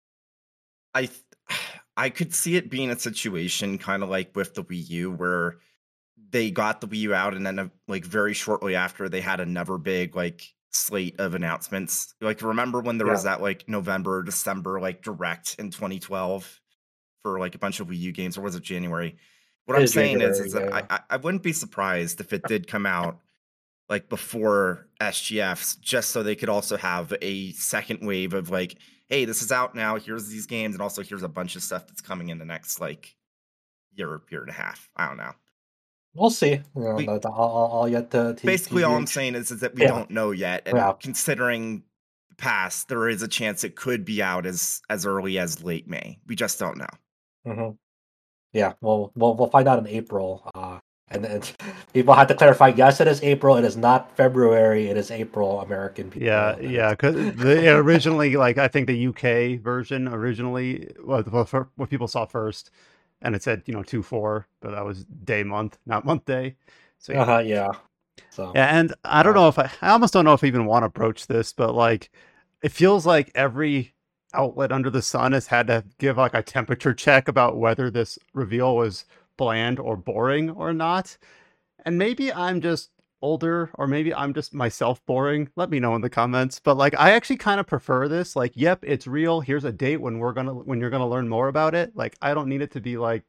I could see it being a situation kind of like with the Wii U where they got the Wii U out and then like very shortly after they had another big like slate of announcements. Like remember when there was that like November, December like direct in 2012 for like a bunch of Wii U games, or was it January? What I'm saying is that I wouldn't be surprised if it did come out like before SGFs, just so they could also have a second wave of like, hey, this is out now, here's these games, and also here's a bunch of stuff that's coming in the next like year and a half. I don't know. We'll see. All yet to basically all I'm saying is that we don't know yet, and considering the past, there is a chance it could be out as early as late May. We just don't know. Mm-hmm. Yeah, we'll find out in April. And then people had to clarify. Yes, it is April. It is not February. It is April. American people. Yeah. Because originally, like I think the UK version originally, what people saw first. And it said, 2/4, but that was day month, not month day. So yeah. So yeah, and I don't know if I almost don't know if I even want to broach this, but like, it feels like every outlet under the sun has had to give like a temperature check about whether this reveal was bland or boring or not. And maybe I'm just older, or maybe I'm just myself boring. Let me know in the comments. But like, I actually kind of prefer this. Like, yep, it's real. Here's a date when you're gonna learn more about it. Like, I don't need it to be like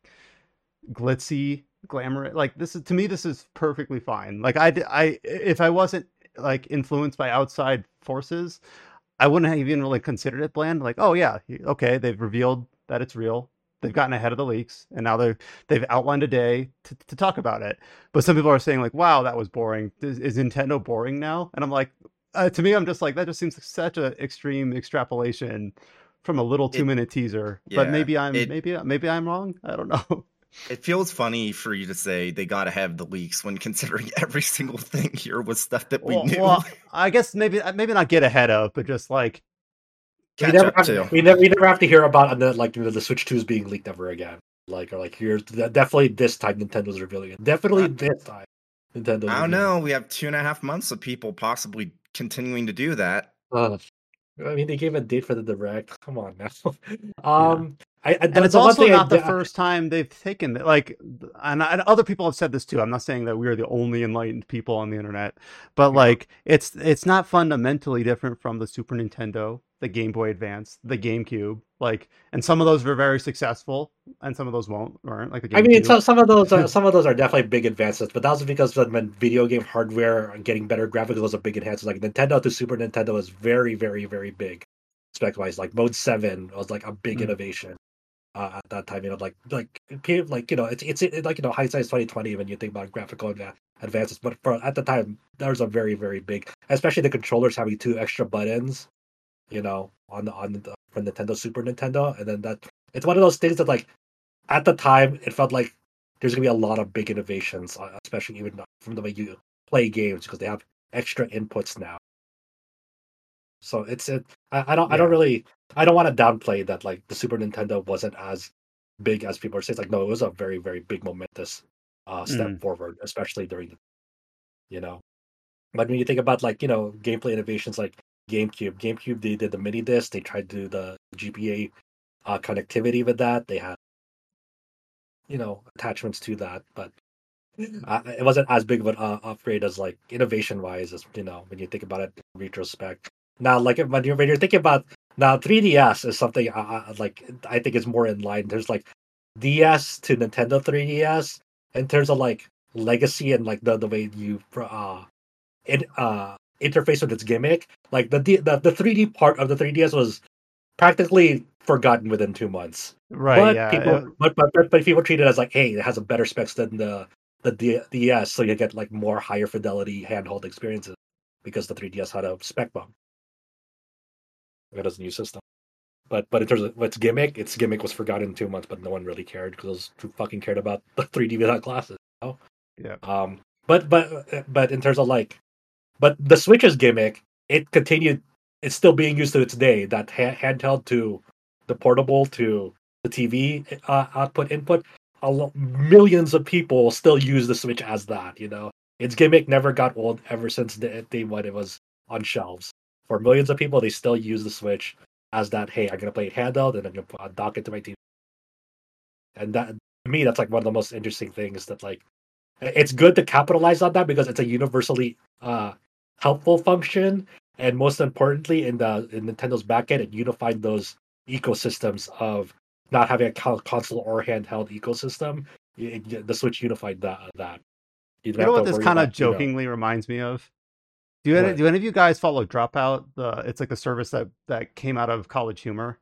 glitzy, glamorous. Like, this is perfectly fine. Like, if I wasn't like influenced by outside forces, I wouldn't have even really considered it bland. Like, oh yeah, okay, they've revealed that it's real. They've gotten ahead of the leaks, and now they've outlined a day to talk about it. But some people are saying like, "Wow, that was boring. Is Nintendo boring now?" And I'm like, to me, I'm just like, that just seems like such an extreme extrapolation from a little 2-minute teaser. Yeah, but maybe I'm wrong. I don't know. It feels funny for you to say they got ahead of the leaks when considering every single thing here was stuff that we knew. Well, I guess maybe not get ahead of, but just like. We never have to hear about the Switch 2 is being leaked ever again. Here's definitely this time Nintendo's revealing it. Definitely this time Nintendo. I don't know. We have 2.5 months of people possibly continuing to do that. I mean, they gave a date for the direct. Come on now. Yeah. And it's The one also thing not the first time they've taken like, and other people have said this too. I'm not saying that we are the only enlightened people on the internet, but Yeah. like it's not fundamentally different from the Super Nintendo, the Game Boy Advance, the GameCube. Like, and some of those were very successful, and some of those weren't, like the I mean, GameCube. some of those are definitely big advances, but that was because when video game hardware and getting better graphics was a big advance. Like Nintendo to Super Nintendo was very, very, very big spec wise. Like Mode 7 was like a big innovation at that time. It's like hindsight is 2020 when you think about graphical advances, but at the time that was a very, very big, especially the controllers having 2 extra buttons. From Nintendo Super Nintendo, and then that it's one of those things that like at the time it felt like there's gonna be a lot of big innovations, especially even from the way you play games because they have extra inputs now. So I don't really I don't want to downplay that like the Super Nintendo wasn't as big as people are saying. It's like no, it was a very, very big momentous step forward, especially during you know. But when you think about like gameplay innovations like GameCube they did the mini disc. They tried to do the GPA connectivity with that. They had attachments to that, but it wasn't as big of an upgrade as like innovation wise as when you think about it in retrospect. Now, like when you're thinking about now, 3DS is something I think is more in line. There's like DS to Nintendo 3DS in terms of like legacy and like the way you interface with its gimmick. Like the 3D part of the 3DS was practically forgotten within 2 months. Right. But Yeah. people treat it as like, hey, it has a better specs than the DS, so you get like more higher fidelity handheld experiences because the 3DS had a spec bump. It has a new system. But in terms of its gimmick was forgotten in 2 months, but no one really cared because who fucking cared about the 3D without glasses, Yeah. But in terms of like, but the Switch's gimmick, it continued. It's still being used to its day. That handheld to the portable to the TV output input. Millions of people still use the Switch as that. Its gimmick never got old ever since when it was on shelves. For millions of people, they still use the Switch as that. Hey, I'm gonna play it handheld and I'm gonna dock it to my TV. And that to me, that's like one of the most interesting things. That like, it's good to capitalize on that because it's a universally helpful function, and most importantly, in Nintendo's backend, it unified those ecosystems of not having a console or handheld ecosystem. The Switch unified that. You don't You know have what to this worry kind of about jokingly reminds me of? what. Do any of you guys follow Dropout? It's like a service that came out of College Humor.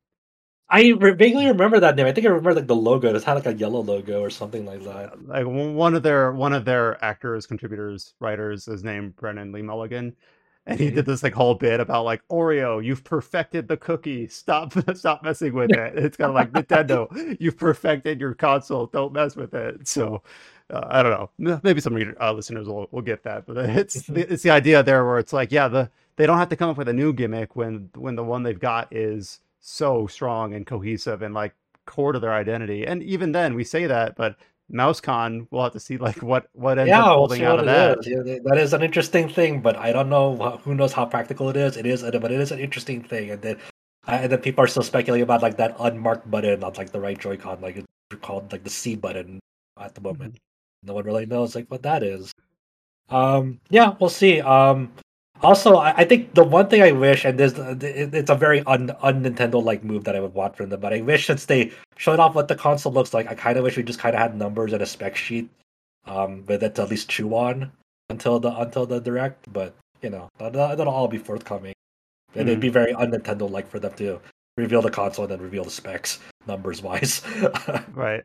Vaguely remember that name. I think I remember like the logo. It had like a yellow logo or something like that. Like one of their actors, contributors, writers is named Brennan Lee Mulligan, and he did this like whole bit about like Oreo, you've perfected the cookie. Stop messing with it. It's kind of like Nintendo, you've perfected your console. Don't mess with it. So I don't know. Maybe some listeners will get that, but it's the idea there where it's like, yeah, they don't have to come up with a new gimmick when the one they've got is so strong and cohesive and like core to their identity. And even then, we say that, but MouseCon, we'll have to see like what ends up Yeah, we'll folding see out what of it that. is. Yeah, that is an interesting thing, but I don't know. Who knows how practical it is? But it is an interesting thing. And then people are still speculating about like that unmarked button on like the right Joy-Con, like it's called like the C button at the moment. No one really knows like what that is. Yeah, we'll see. Also, I think the one thing I wish, and it's a very un-Nintendo like move that I would want from them, but I wish since they showed off what the console looks like, I kind of wish we just kind of had numbers and a spec sheet, with it to at least chew on until the direct. But that'll all be forthcoming, and it'd be very un-Nintendo like for them to reveal the console and then reveal the specs numbers wise. Right.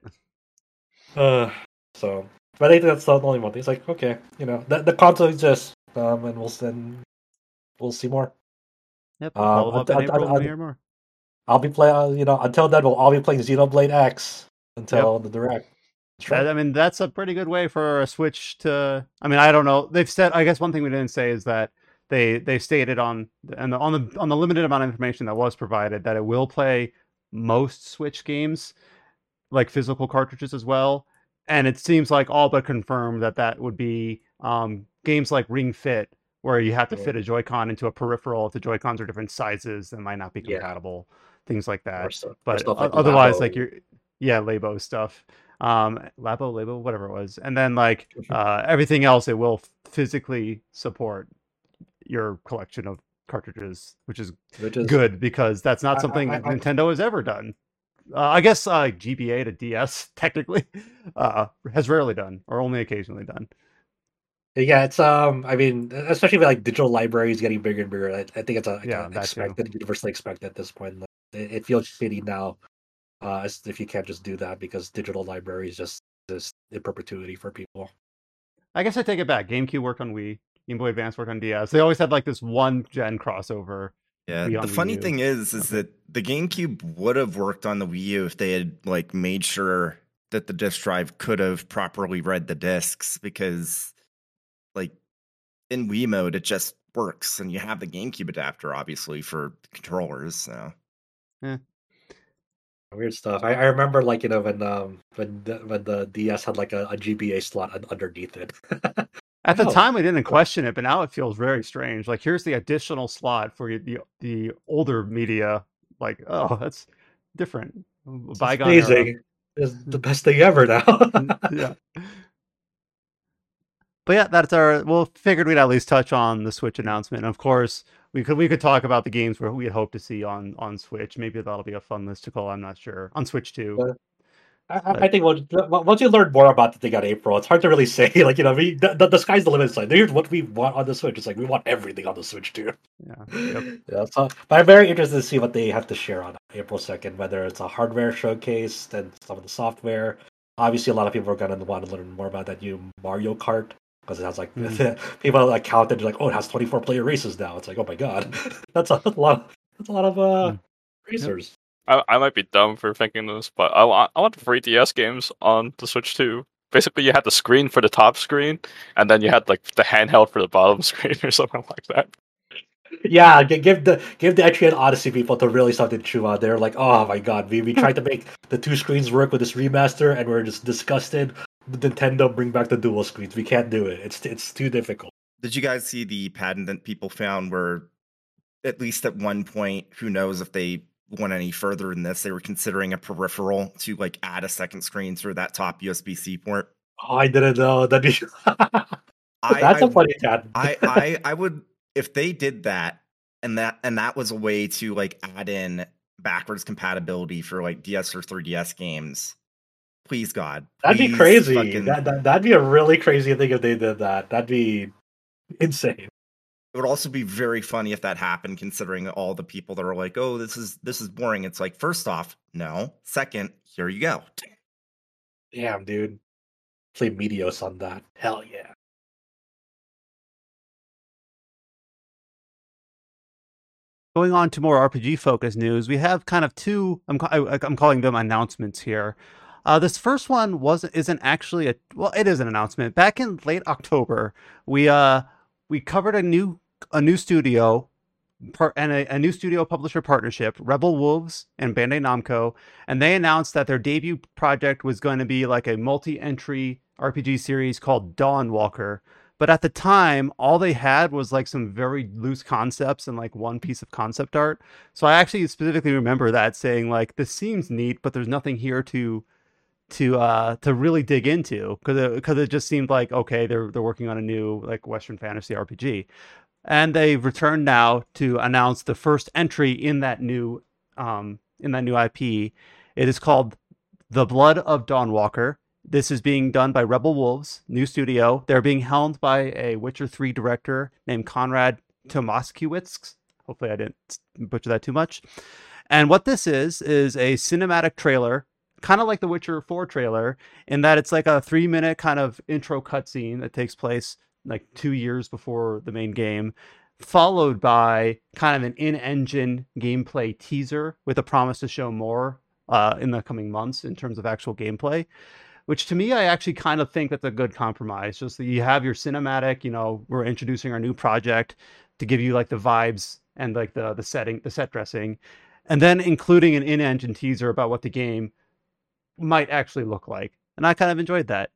So, but I think that's the only one thing. It's like okay, the console exists, and we'll see more. Yep. Follow up in April when we hear more. I'll be playing. Until then, we'll all be playing Xenoblade X until the direct. I mean, that's a pretty good way for a Switch to. I mean, I don't know. They've said. I guess one thing we didn't say is that they stated on the limited amount of information that was provided that it will play most Switch games, like physical cartridges as well. And it seems like all but confirmed that would be games like Ring Fit, where you have to fit a Joy-Con into a peripheral. If the Joy-Cons are different sizes, they might not be compatible. Things like that. Or But stuff like otherwise, Labo. like Labo stuff, Labo, whatever it was, and then like everything else, it will physically support your collection of cartridges, which is good because that's not something Nintendo has ever done. I guess GBA to DS technically has rarely done or only occasionally done. Yeah, it's I mean, especially with like digital libraries getting bigger and bigger, I think it's universally expected at this point. Like, it feels shitty now, as if you can't just do that because digital libraries just exist in perpetuity for people. I guess I take it back. GameCube worked on Wii, Game Boy Advance worked on DS. They always had like this one gen crossover. Yeah, the funny thing is that the GameCube would have worked on the Wii U if they had like made sure that the disk drive could have properly read the discs, because like in Wii mode it just works, and you have the GameCube adapter obviously for controllers. So weird stuff. I remember like when the DS had like a GBA slot underneath it. At the time, we didn't question it, but now it feels very strange. Like, here's the additional slot for the older media. Like, oh, that's different. Bygone amazing. It's the best thing ever now. Yeah. But yeah, that's we'll figured we'd at least touch on the Switch announcement. Of course, we could talk about the games where we had hoped to see on Switch. Maybe that'll be a fun list to call. I'm not sure. On Switch 2. I think once you learn more about the thing on April, it's hard to really say. Like, the sky's the limit. It's like, here's what we want on the Switch. It's like, we want everything on the Switch too. Yeah. So, but I'm very interested to see what they have to share on April 2nd, whether it's a hardware showcase, then some of the software. Obviously, a lot of people are going to want to learn more about that new Mario Kart, because it has like people like counted like, oh, it has 24-player races now. It's like, oh my god, that's a lot of racers. I might be dumb for thinking this, but I want 3DS games on the Switch too. Basically, you had the screen for the top screen, and then you had like the handheld for the bottom screen or something like that. Yeah, give the Etrian Odyssey people to really something to chew on. They're like, oh my god, we tried to make the two screens work with this remaster, and we're just disgusted. Nintendo, bring back the dual screens. We can't do it. It's too difficult. Did you guys see the patent that people found where, at least at one point, who knows if they went any further than this, they were considering a peripheral to like add a second screen through that top USB-C port? Oh, I didn't know. That'd be that's a funny patent. I would, if they did that, and that was a way to like add in backwards compatibility for like DS or 3DS games. Please God, that'd be crazy. That'd be a really crazy thing if they did that. That'd be insane. It would also be very funny if that happened, considering all the people that are like, "Oh, this is boring." It's like, first off, no. Second, here you go. Damn, dude. Play Meteos on that. Hell yeah. Going on to more RPG-focused news, we have kind of two. I'm calling them announcements here. This first one isn't actually it is an announcement. Back in late October, we covered a new studio and a new studio publisher partnership, Rebel Wolves and Bandai Namco, and they announced that their debut project was going to be like a multi-entry RPG series called Dawnwalker. But at the time, all they had was like some very loose concepts and like one piece of concept art. So I actually specifically remember that, saying like, this seems neat, but there's nothing here to really dig into, because it just seemed like, okay, they're working on a new like Western fantasy RPG, and they've returned now to announce the first entry in that new IP. It is called The Blood of Dawnwalker. This is being done by Rebel Wolves, new studio. They're being helmed by a Witcher 3 director named Konrad Tomaskiewicz. Hopefully I didn't butcher that too much. And what this is a cinematic trailer, kind of like the Witcher 4 trailer, in that it's like a 3-minute kind of intro cutscene that takes place like 2 years before the main game, followed by kind of an in-engine gameplay teaser with a promise to show more in the coming months in terms of actual gameplay. Which to me, I actually kind of think that's a good compromise. Just that you have your cinematic, we're introducing our new project to give you like the vibes and like the setting, the set dressing, and then including an in-engine teaser about what the game might actually look like. And I kind of enjoyed that.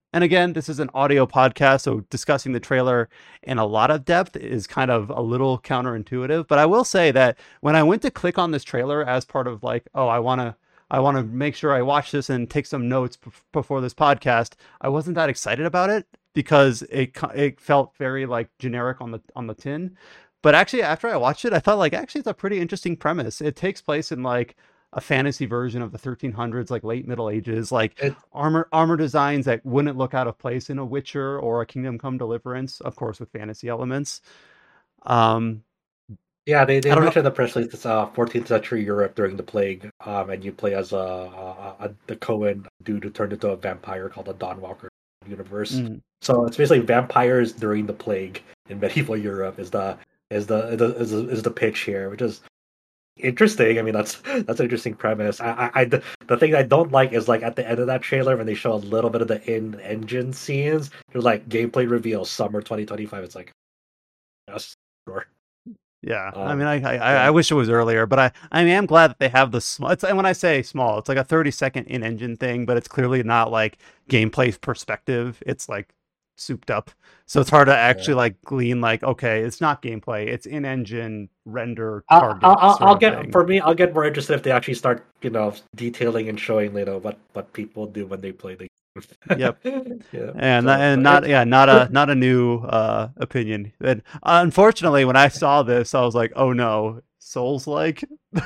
And again, this is an audio podcast, so discussing the trailer in a lot of depth is kind of a little counterintuitive. But I will say that when I went to click on this trailer as part of like, oh, I want to make sure I watch this and take some notes before this podcast, I wasn't that excited about it because it felt very like generic on the tin. But actually, after I watched it, I thought like actually it's a pretty interesting premise. It takes place in like a fantasy version of the 1300s, like late Middle Ages, like It, armor designs that wouldn't look out of place in a Witcher or a Kingdom Come Deliverance, of course, with fantasy elements. Um, yeah, they I don't know. mentioned the press release. It's 14th century Europe during the plague, and you play as the Cohen dude who turned into a vampire called the Dawnwalker universe. Mm, So it's basically vampires during the plague in medieval Europe is the pitch here, which is interesting. I mean, that's an interesting premise. The thing I don't like is like at the end of that trailer when they show a little bit of the in-engine scenes, they're like gameplay reveal summer 2025. It's like, yes, sure. yeah, I mean, Um, I yeah, wish it was earlier, but I am glad that they have the small. And when I say small, it's like a 30-second in-engine thing, but it's clearly not like gameplay perspective. It's like souped up, so it's hard to yeah. actually like glean like, okay, it's not gameplay, it's in-engine render target I'll sort of get thing. for me. I'll get more interested if they actually start, detailing and showing, what people do when they play the Yep. game. Yeah. And So not it's yeah not a new opinion. And unfortunately, when I saw this, I was like, oh no, Souls like.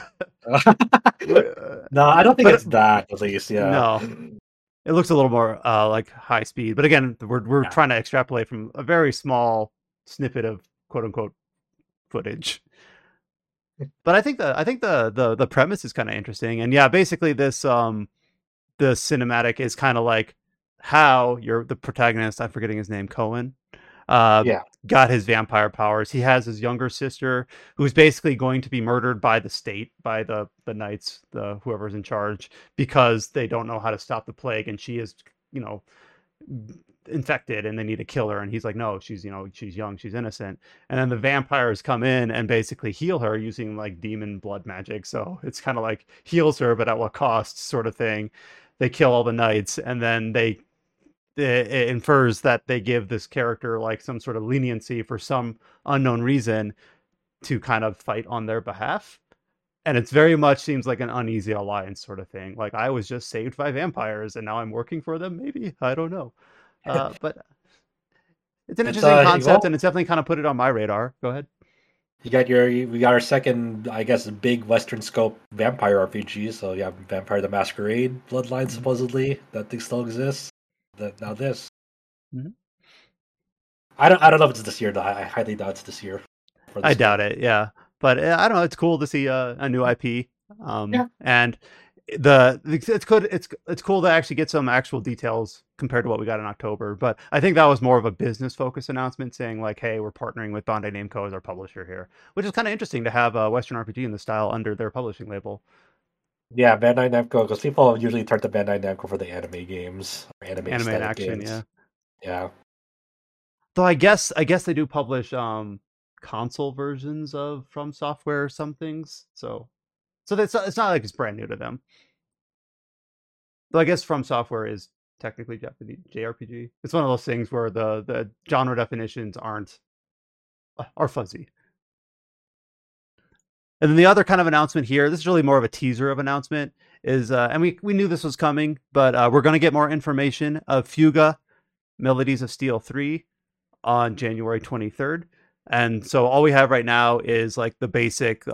no, I don't think But it's that. At least, yeah. no, it looks a little more like high speed. But again, we're Yeah. trying to extrapolate from a very small snippet of quote unquote footage. But I think the premise is kind of interesting. And yeah, basically this the cinematic is kind of like how you're the protagonist, I'm forgetting his name, Cohen, uh, Yeah. got his vampire powers. He has his younger sister who's basically going to be murdered by the state, by the knights, the whoever's in charge, because they don't know how to stop the plague, and she is, you know, infected, and they need to kill her. And he's like, no, she's young, she's innocent. And then the vampires come in and basically heal her using like demon blood magic. So it's kind of like heals her, but at what cost, sort of thing. They kill all the knights, and then it infers that they give this character like some sort of leniency for some unknown reason to kind of fight on their behalf. And it's very much seems like an uneasy alliance sort of thing. Like I was just saved by vampires and now I'm working for them. Maybe, I don't know. But it's an It's interesting concept, and well, it's definitely kind of put it on my radar. Go ahead. we got our second, I guess, big Western scope vampire RPG. So yeah, Vampire the Masquerade Bloodline, Mhm. supposedly that thing still exists. Now this, Mhm. I don't know if it's this year though. I highly doubt it's this year for I this game. doubt it. Yeah, but I don't know. It's cool to see a new IP. Yeah. And it's good. It's cool to actually get some actual details compared to what we got in October. But I think that was more of a business focused announcement, saying like, "Hey, we're partnering with Bandai Namco as our publisher here," which is kind of interesting to have a Western RPG in the style under their publishing label. Yeah, Bandai Namco, because people usually turn to Bandai Namco for the anime games or anime Anime and aesthetic action, yeah. games. Yeah. Though I guess they do publish console versions of From Software some things. So that's it's not like it's brand new to them. Though I guess From Software is technically Japanese JRPG. It's one of those things where the genre definitions are fuzzy. And then the other kind of announcement here, this is really more of a teaser of announcement, is and we knew this was coming, but we're going to get more information of Fuga Melodies of Steel 3 on January 23rd. And so all we have right now is like the basic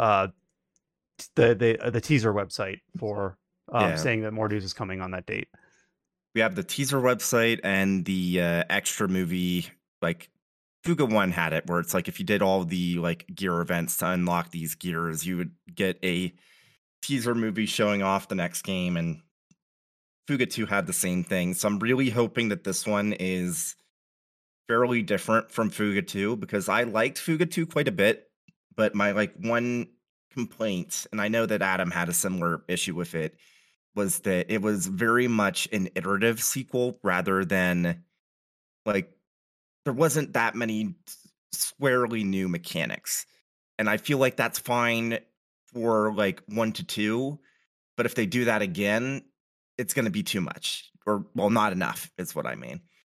the teaser website for Yeah. saying that more news is coming on that date. We have the teaser website and the extra movie. Like Fuga 1 had it, where it's like if you did all the like gear events to unlock these gears, you would get a teaser movie showing off the next game, and Fuga 2 had the same thing. So I'm really hoping that this one is fairly different from Fuga 2, because I liked Fuga 2 quite a bit, but my like one complaint, and I know that Adam had a similar issue with it, was that it was very much an iterative sequel rather than like there wasn't that many squarely new mechanics. And I feel like that's fine for like 1 to 2, but if they do that again, it's going to be too much, or well, not enough is what I mean.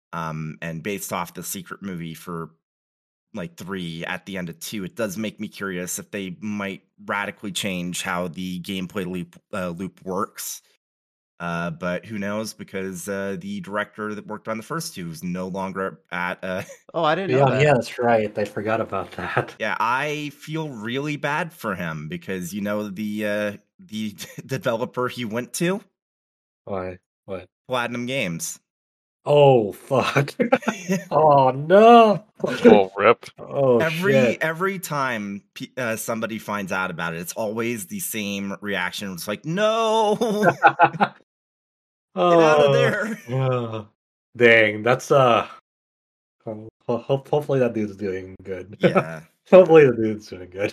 And based off the secret movie for like 3 at the end of 2, it does make me curious if they might radically change how the gameplay loop works. But who knows, because the director that worked on the first 2 is no longer at Oh, I didn't know that. Yeah, that's right. I forgot about that. Yeah, I feel really bad for him because the developer he went to, Why? What? Platinum Games. Oh, fuck. Oh, no. Oh, rip. Oh, shit. Every time somebody finds out about it, it's always the same reaction. It's like, no, get out of there. Dang, that's hopefully that dude's doing good. Yeah. Hopefully the dude's doing good.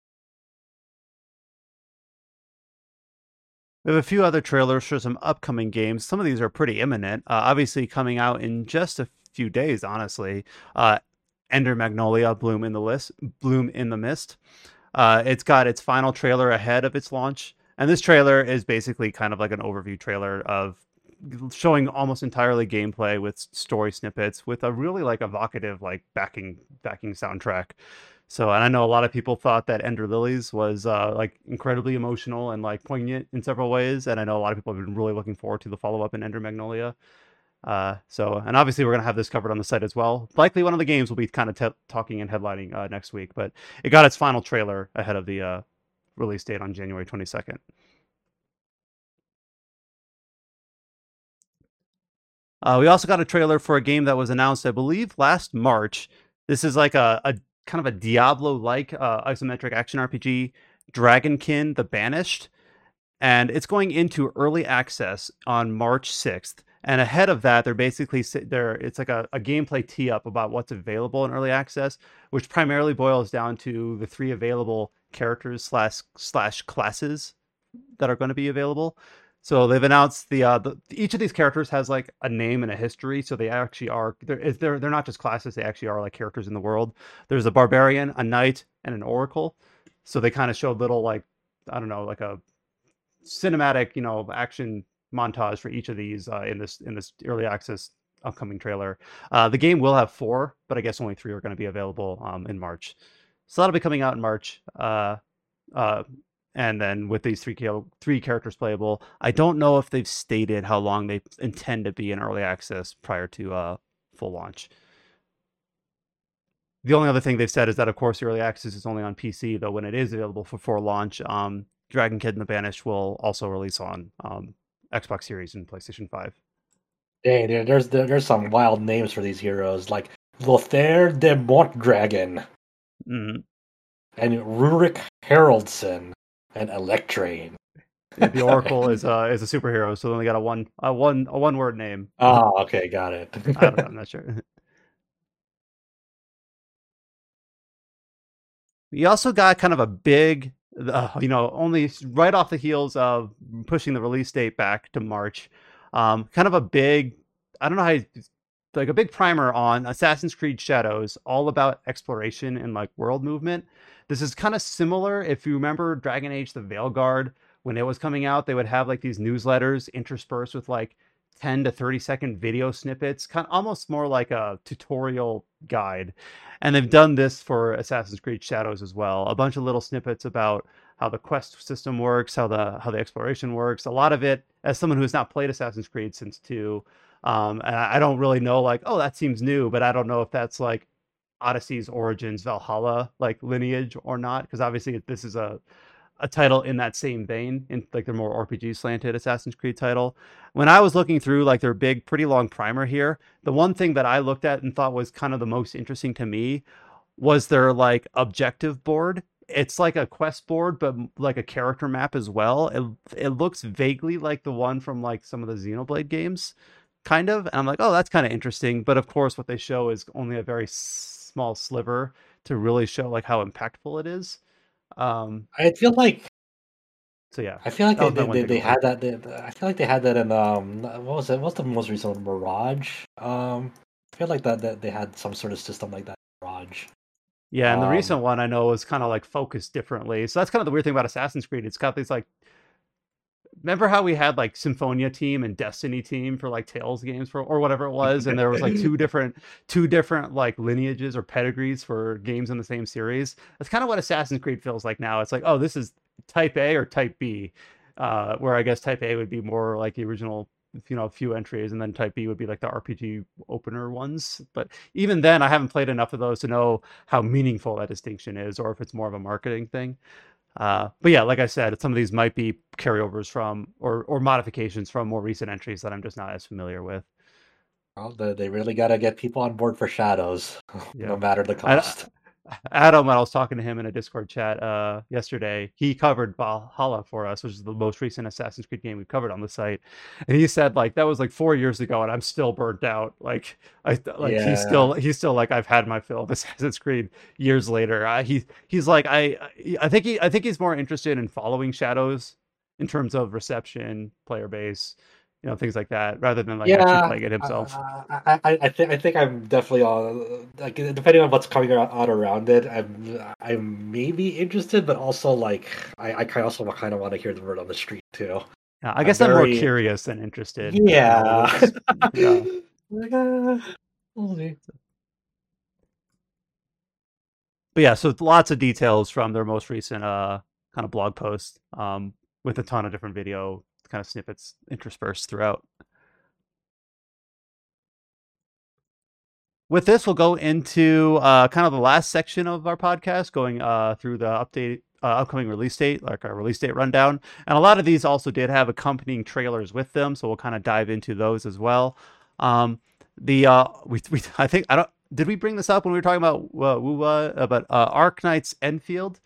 We have a few other trailers for some upcoming games. Some of these are pretty imminent. Obviously, coming out in just a few days, honestly. Ender Magnolia, Bloom in the Mist. It's got its final trailer ahead of its launch. And this trailer is basically kind of like an overview trailer of showing almost entirely gameplay with story snippets with a really like evocative like backing soundtrack. So, and I know a lot of people thought that Ender Lilies was like incredibly emotional and like poignant in several ways, and I know a lot of people have been really looking forward to the follow up in Ender Magnolia. So, and obviously we're gonna have this covered on the site as well. Likely one of the games will be kind of talking and headlining next week, but it got its final trailer ahead of the release date on January 22nd. We also got a trailer for a game that was announced, I believe, last March. This is like a kind of a Diablo-like isometric action RPG, Dragonkin: The Banished, and it's going into early access on March 6th. And ahead of that, they're basically it's like a gameplay tee up about what's available in early access, which primarily boils down to the 3 available characters slash classes that are going to be available. So they've announced each of these characters has like a name and a history. So they actually are they're not just classes; they actually are like characters in the world. There's a barbarian, a knight, and an oracle. So they kind of showed little like I don't know like a cinematic action montage for each of these in this early access upcoming trailer. The game will have 4, but I guess only 3 are going to be available in March. So that'll be coming out in March. And then with these 3 characters playable, I don't know if they've stated how long they intend to be in early access prior to full launch. The only other thing they've said is that, of course, the early access is only on PC, though when it is available for launch, Dragonkin: The Banished will also release on Xbox Series and PlayStation 5. Dang, dude, there's some wild names for these heroes, like Lothair de Montdragon, Mm-hmm. and Rurik Haraldson, and Electrain. Yeah, the Oracle is a superhero, so they only got a one word name. Oh, okay, got it. I don't know, I'm not sure. We also got kind of a big, only right off the heels of pushing the release date back to March, kind of a big, I don't know how like a big primer on Assassin's Creed Shadows, all about exploration and like world movement. This is kind of similar. If you remember Dragon Age: The Veilguard, when it was coming out, they would have like these newsletters interspersed with like 10 to 30-second video snippets, kind of almost more like a tutorial guide. And they've done this for Assassin's Creed Shadows as well. A bunch of little snippets about how the quest system works, how the exploration works. A lot of it, as someone who has not played Assassin's Creed since 2, and I don't really know, like, oh, that seems new, but I don't know if that's like Odyssey's Origins Valhalla like lineage or not, because obviously this is a title in that same vein, in like their more RPG slanted Assassin's Creed title. When I was looking through like their big, pretty long primer here, the one thing that I looked at and thought was kind of the most interesting to me was their like objective board. It's like a quest board, but like a character map as well. It looks vaguely like the one from like some of the Xenoblade games, kind of. And I'm like, oh, that's kind of interesting. But of course, what they show is only a very small sliver to really show like how impactful it is. I feel like So yeah, I feel like that was my one they takeaway. had that. I feel like they had that in what was it? What's the most recent one? Mirage? I feel like that they had some sort of system like that in Mirage. Yeah, and the recent one I know is kind of like focused differently. So that's kind of the weird thing about Assassin's Creed. It's got these like remember how we had like Symphonia Team and Destiny Team for like Tales games or whatever it was, and there was like two different like lineages or pedigrees for games in the same series. That's kind of what Assassin's Creed feels like now. It's like, oh, this is Type A or Type B, where I guess Type A would be more like the original, few entries, and then Type B would be like the RPG opener ones. But even then, I haven't played enough of those to know how meaningful that distinction is, or if it's more of a marketing thing. But yeah, like I said, some of these might be carryovers from or modifications from more recent entries that I'm just not as familiar with. Well, they really got to get people on board for Shadows, Yeah. no matter the cost. Adam, when I was talking to him in a Discord chat yesterday, he covered Valhalla for us, which is the most recent Assassin's Creed game we've covered on the site. And he said like that was like 4 years ago, and I'm still burnt out. Like he's still like, I've had my fill of Assassin's Creed years later. He's like I think he's more interested in following Shadows in terms of reception, player base, things like that, rather than like actually playing it himself. I think I'm definitely like, depending on what's coming out around it, I'm maybe interested, but also like I also kind of want to hear the word on the street too. Yeah, I guess I'm more curious than interested. Yeah. Yeah. We'll see. But yeah, so lots of details from their most recent kind of blog post, with a ton of different video kind of snippets interspersed throughout. With this, we'll go into kind of the last section of our podcast, going through the upcoming release date, like our release date rundown. And a lot of these also did have accompanying trailers with them, so we'll kind of dive into those as well. I think did we bring this up when we were talking about WoWA, but Arknights Enfield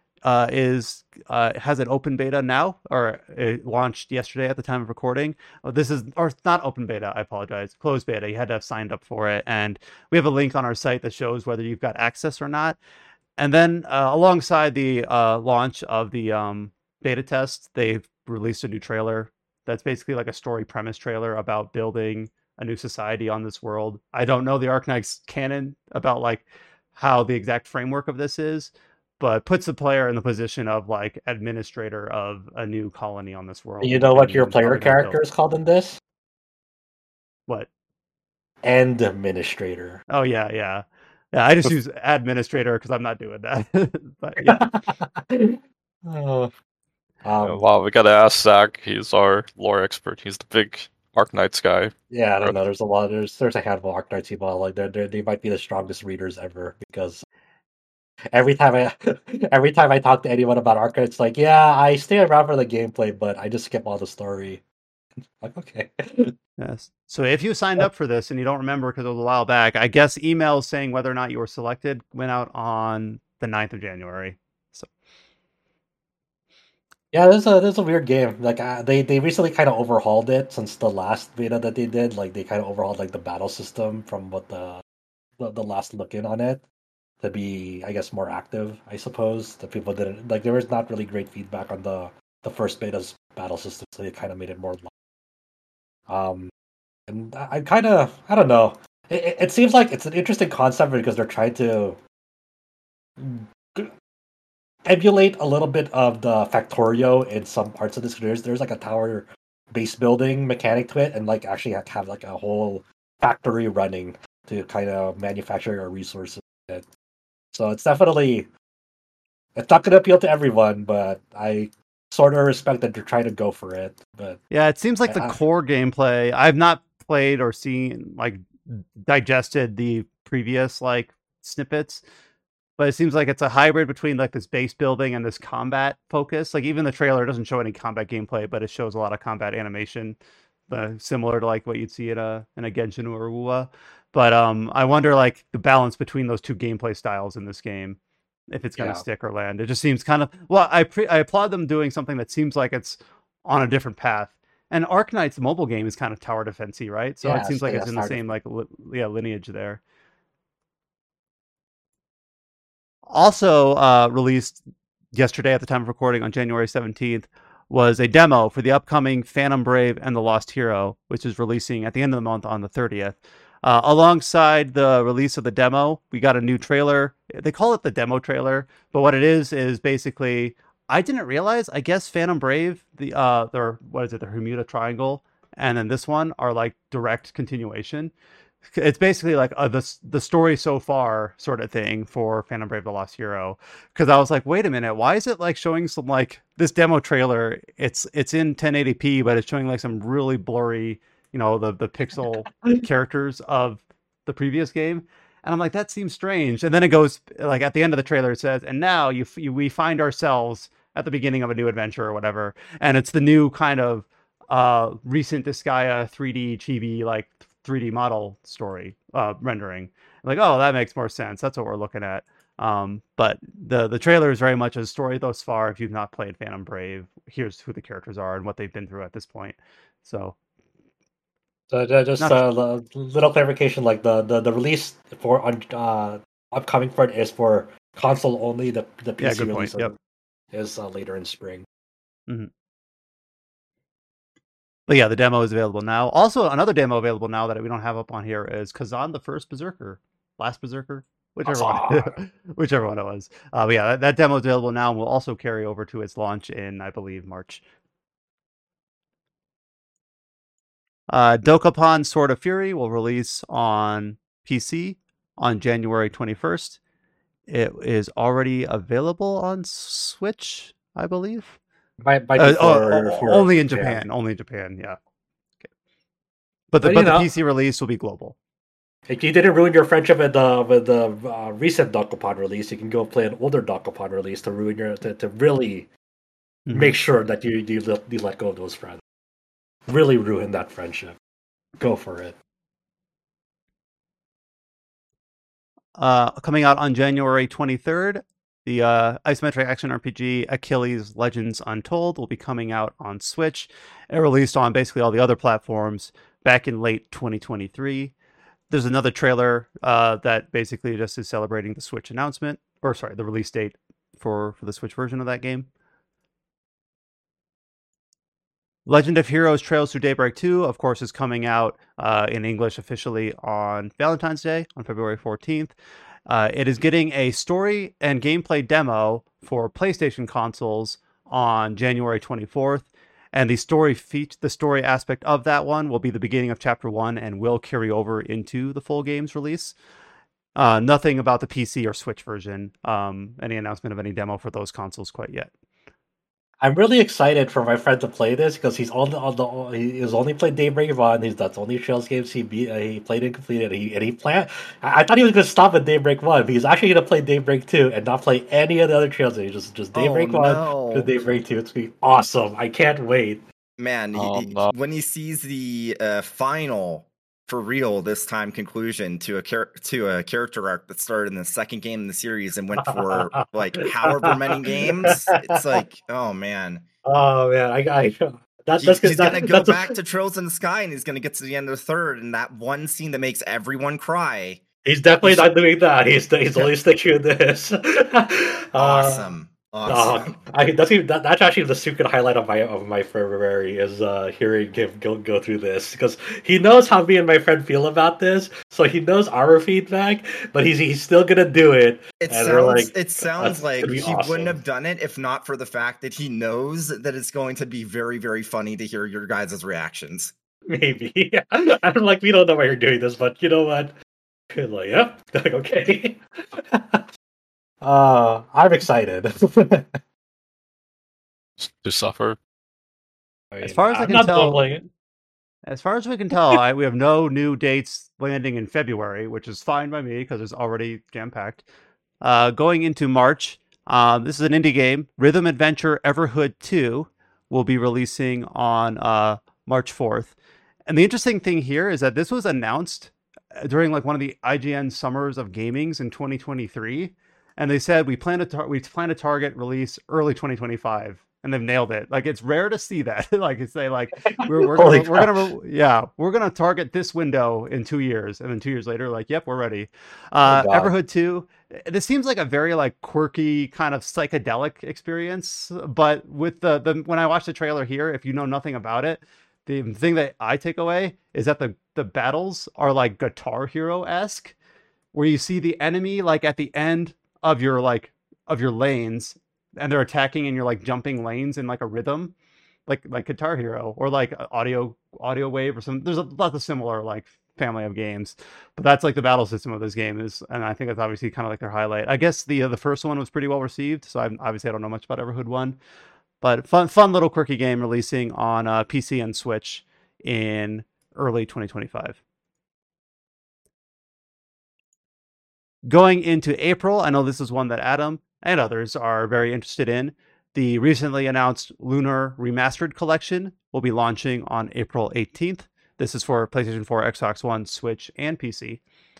has an open beta now, or it launched yesterday at the time of recording. It's not open beta, I apologize, closed beta. You had to have signed up for it, and we have a link on our site that shows whether you've got access or not. And then alongside the launch of the beta test, they've released a new trailer that's basically like a story premise trailer about building a new society on this world. I don't know the Arknights canon about like how the exact framework of this is, but puts the player in the position of like administrator of a new colony on this world. You know what your player character is called in this? What? End administrator. Oh yeah. I just use administrator because I'm not doing that. But yeah. Wow, we gotta ask Zach. He's our lore expert. He's the big Arknights guy. Yeah, I don't know. There's a lot. There's a handful of Arknights people. Like they might be the strongest readers ever, because every time I talk to anyone about Arknights, it's like, yeah, I stay around for the gameplay, but I just skip all the story. Like, okay. Yes. So if you signed up for this and you don't remember because it was a while back, I guess emails saying whether or not you were selected went out on the 9th of January. So yeah, there's a weird game. Like they recently kind of overhauled it since the last beta that they did. Like they kind of overhauled like the battle system from what the last look in on it to be, I guess, more active. I suppose the people didn't like. There was not really great feedback on the first beta's battle system, so they kind of made it more. And I don't know. It seems like it's an interesting concept because they're trying to emulate a little bit of the Factorio in some parts of this. There's like a tower base building mechanic to it, and like actually have like a whole factory running to kind of manufacture your resources. So it's not going to appeal to everyone, but I sort of respect that they're trying to go for it. But yeah, it seems like the core gameplay. I've not played or seen like digested the previous like snippets, but it seems like it's a hybrid between like this base building and this combat focus. Like even the trailer doesn't show any combat gameplay, but it shows a lot of combat animation, similar to like what you'd see in a Genshin or WoWA. But I wonder like the balance between those two gameplay styles in this game, if it's going to stick or land. It just seems kind of, well, I applaud them doing something that seems like it's on a different path. And Arknights mobile game is kind of tower defensey, right? So it seems like it's in the same like lineage there. Also released yesterday at the time of recording on January 17th was a demo for the upcoming Phantom Brave and the Lost Hero, which is releasing at the end of the month on the 30th. Alongside the release of the demo, we got a new trailer. They call it the demo trailer, but what it is basically I didn't realize. I guess Phantom Brave, their what is it, the Bermuda Triangle, and then this one are like direct continuation. It's basically like the story so far sort of thing for Phantom Brave: The Lost Hero. Because I was like, wait a minute, why is it like showing some like this demo trailer? It's in 1080p, but it's showing like some really blurry, the pixel characters of the previous game. And I'm like, that seems strange. And then it goes like at the end of the trailer, it says, and now we find ourselves at the beginning of a new adventure or whatever. And it's the new kind of recent Disgaea 3D chibi like 3D model story rendering. Like, oh, that makes more sense. That's what we're looking at. But the trailer is very much a story thus far. If you've not played Phantom Brave, here's who the characters are and what they've been through at this point. So just a little clarification, like the release for upcoming for it is for console only. The PC release is later in spring. Mm-hmm. But yeah, the demo is available now. Also, another demo available now that we don't have up on here is Kazan the First Berserker, Last Berserker, whichever one it was. But yeah, that demo is available now and will also carry over to its launch in, I believe, March. Dokapon Sword of Fury will release on PC on January 21st. It is already available on Switch, I believe. Only in Japan. Only in Japan, yeah. Okay. But the PC release will be global. If you didn't ruin your friendship with the recent Dokapon release, you can go play an older Dokapon release to ruin to really make sure that you let go of those friends. Really ruin that friendship. Go for it. Coming out on January 23rd, the isometric action RPG Achilles Legends Untold will be coming out on Switch. It released on basically all the other platforms back in late 2023. There's another trailer that basically just is celebrating the Switch announcement, the release date for the Switch version of that game. Legend of Heroes Trails Through Daybreak 2, of course, is coming out in English officially on Valentine's Day, on February 14th. It is getting a story and gameplay demo for PlayStation consoles on January 24th. And the story aspect of that one will be the beginning of Chapter 1 and will carry over into the full game's release. Nothing about the PC or Switch version, any announcement of any demo for those consoles quite yet. I'm really excited for my friend to play this because he's he's only played Daybreak 1. That's only Trails games he played and completed. He planned. I thought he was going to stop at Daybreak 1, but he's actually going to play Daybreak 2 and not play any of the other Trails. Just Daybreak 1 to Daybreak 2. It's going to be awesome. I can't wait. Man, when he sees the final for real this time conclusion to a character arc that started in the second game in the series and went for like however many games, it's like, oh man, he's gonna go back to Trails in the Sky and he's gonna get to the end of the third and that one scene that makes everyone cry. He's definitely not doing that. He's only sticking with this. Awesome. That's actually the secret highlight of my February is hearing him go through this because he knows how me and my friend feel about this, so he knows our feedback, but he's still gonna do it. It sounds like he wouldn't have done it if not for the fact that he knows that it's going to be very, very funny to hear your guys' reactions. Maybe. I'm like, we don't know why you're doing this, but you know what? Like, yep. Like, okay. I'm excited to suffer. As far as I can tell, we have no new dates landing in February, which is fine by me because it's already jam-packed. Going into March, this is an indie game. Rhythm Adventure Everhood 2 will be releasing on March 4th. And the interesting thing here is that this was announced during like one of the IGN Summers of Gamings in 2023. And they said we plan to target release early 2025, and they've nailed it. Like it's rare to see that. Like it's like we're gonna target this window in 2 years, and then 2 years later, like yep, we're ready. Everhood 2. This seems like a very like quirky kind of psychedelic experience, but with the when I watch the trailer here, if you know nothing about it, the thing that I take away is that the battles are like Guitar Hero-esque, where you see the enemy like at the end of your lanes, and they're attacking and you're like jumping lanes in like a rhythm, like Guitar Hero or like Audio Wave or something. There's a lot of similar like family of games, but that's like the battle system of this game is, and I think that's obviously kind of like their highlight. I guess the first one was pretty well received, so I don't know much about Everhood 1, but fun little quirky game releasing on PC and Switch in early 2025. Going into April, I know this is one that Adam and others are very interested in. The recently announced Lunar Remastered Collection will be launching on April 18th. This is for PlayStation 4, Xbox One, Switch, and PC.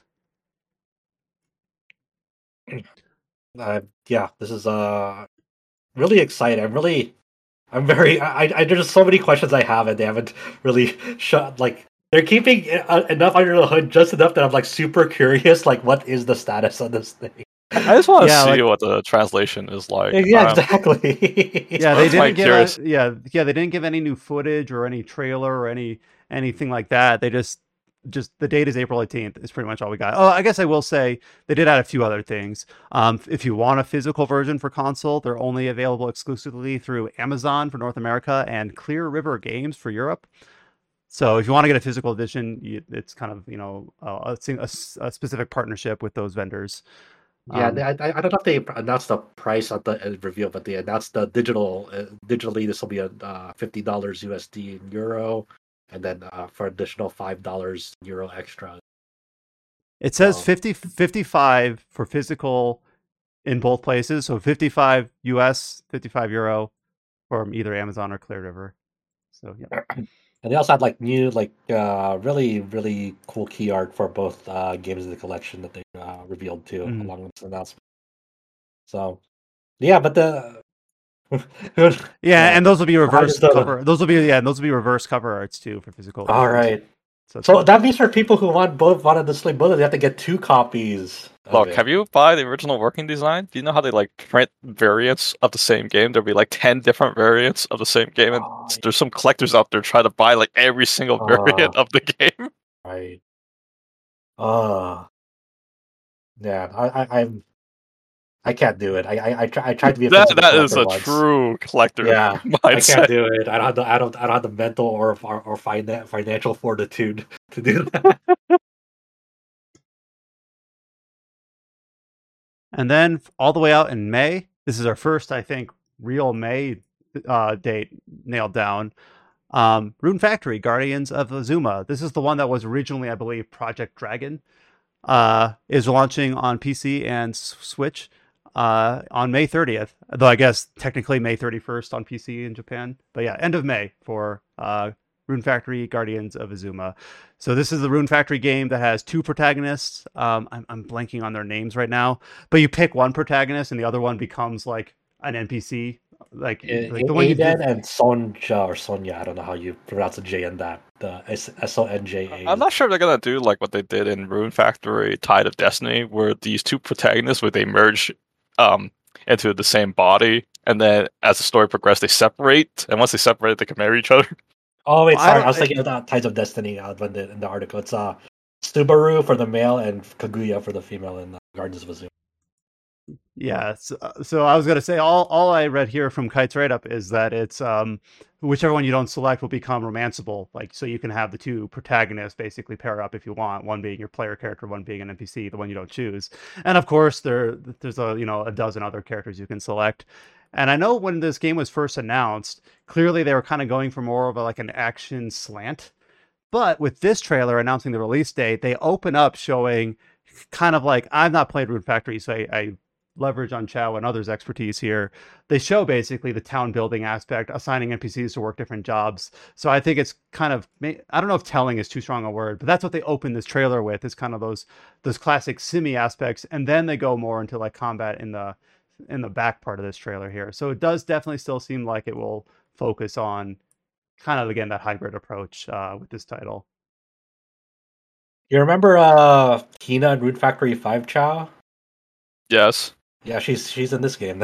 Yeah, this is really exciting. I'm very. There's just so many questions I have, and they haven't really shut. Like they're keeping enough under the hood, just enough that I'm like super curious. Like, what is the status on this thing? I just want to see what the translation is like. Yeah, exactly. Yeah, they didn't give. They didn't give any new footage or any trailer or anything like that. They just the date is April 18th is pretty much all we got. Oh, I guess I will say they did add a few other things. If you want a physical version for console, they're only available exclusively through Amazon for North America and Clear River Games for Europe. So if you want to get a physical edition, it's kind of a specific partnership with those vendors. Yeah, I don't know if they announced the price at the reveal, but they announced the digital. Digitally, this will be a $50 USD in euro, and then for additional $5 euro extra. It says 55 for physical in both places, so 55 US, 55 euro from either Amazon or Clear River. So yeah. And they also had like new, really, really cool key art for both games in the collection that they revealed too, along with this announcement. So, yeah, but and those will be reverse cover. Those will be reverse cover arts too for physical. All right. So that means for people who wanted to slip both, they have to get 2 copies. Look, have you buy the original working design? Do you know how they like print variants of the same game? There'll be like 10 different variants of the same game, and there's some collectors out there trying to buy like every single variant of the game. Right. Yeah, I can't do it. I tried to be. That is a true collector. Yeah, mindset. I can't do it. I don't have the mental or financial fortitude to do that. And then all the way out in May, this is our first, I think, real May date nailed down. Rune Factory, Guardians of Azuma. This is the one that was originally, I believe, Project Dragon. Is launching on PC and Switch on May 30th. Though I guess technically May 31st on PC in Japan. But yeah, end of May for Rune Factory, Guardians of Azuma. So this is the Rune Factory game that has 2 protagonists. I'm blanking on their names right now, but you pick one protagonist and the other one becomes like an NPC. Like the one Aiden and Sonja or Sonya. I don't know how you pronounce the J in that. The SONJA. I'm not sure they're gonna do like what they did in Rune Factory: Tide of Destiny, where these 2 protagonists they merge into the same body, and then as the story progresses, they separate, and once they separate, they can marry each other. Oh wait, sorry, I was thinking about Tides of Destiny in the article. It's Subaru for the male and Kaguya for the female in Guardians of Azuma. Yeah, so I was going to say all I read here from Kite's write-up is that it's whichever one you don't select will become romanceable. Like, so you can have the 2 protagonists basically pair up if you want, one being your player character, one being an NPC, the one you don't choose. And of course, there's a dozen other characters you can select. And I know when this game was first announced, clearly they were kind of going for more of an action slant. But with this trailer announcing the release date, they open up showing kind of like, I've not played Rune Factory, so I leverage on Chow and others' expertise here. They show basically the town building aspect, assigning NPCs to work different jobs. So I think it's kind of, I don't know if telling is too strong a word, but that's what they open this trailer with, is kind of those classic Simi aspects. And then they go more into like combat in the back part of this trailer here. So it does definitely still seem like it will focus on kind of, again, that hybrid approach with this title. You remember Hina in Rune Factory 5, Chow? Yes. Yeah, she's in this game.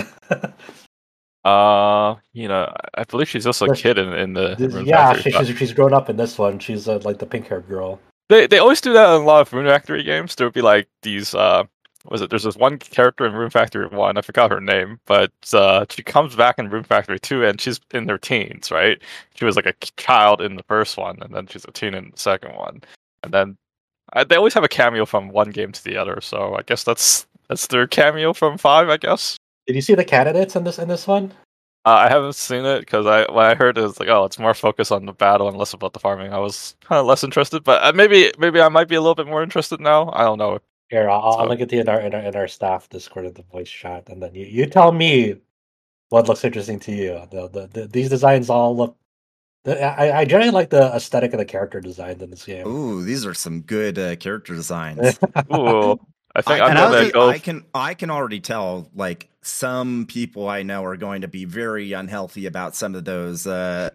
I believe she's just a kid in the. Yeah, she's grown up in this one. She's like the pink-haired girl. They always do that in a lot of Rune Factory games. There would be like these was it? There's this one character in Rune Factory 1, I forgot her name, but she comes back in Rune Factory 2, and she's in her teens, right? She was like a child in the first one, and then she's a teen in the second one, and then they always have a cameo from one game to the other, so I guess that's their cameo from 5, I guess. Did you see the candidates in this one? I haven't seen it because when I heard it was like, oh, it's more focused on the battle and less about the farming. I was kind of less interested, but maybe I might be a little bit more interested now. I don't know. Here, I'll So- link it to you in our staff Discord in the voice chat, and then you tell me what looks interesting to you. These designs all look. I generally like the aesthetic of the character designs in this game. Ooh, these are some good character designs. Ooh, I think I, I'm and I gonna was- go. I can already tell, like, some people I know are going to be very unhealthy about some of those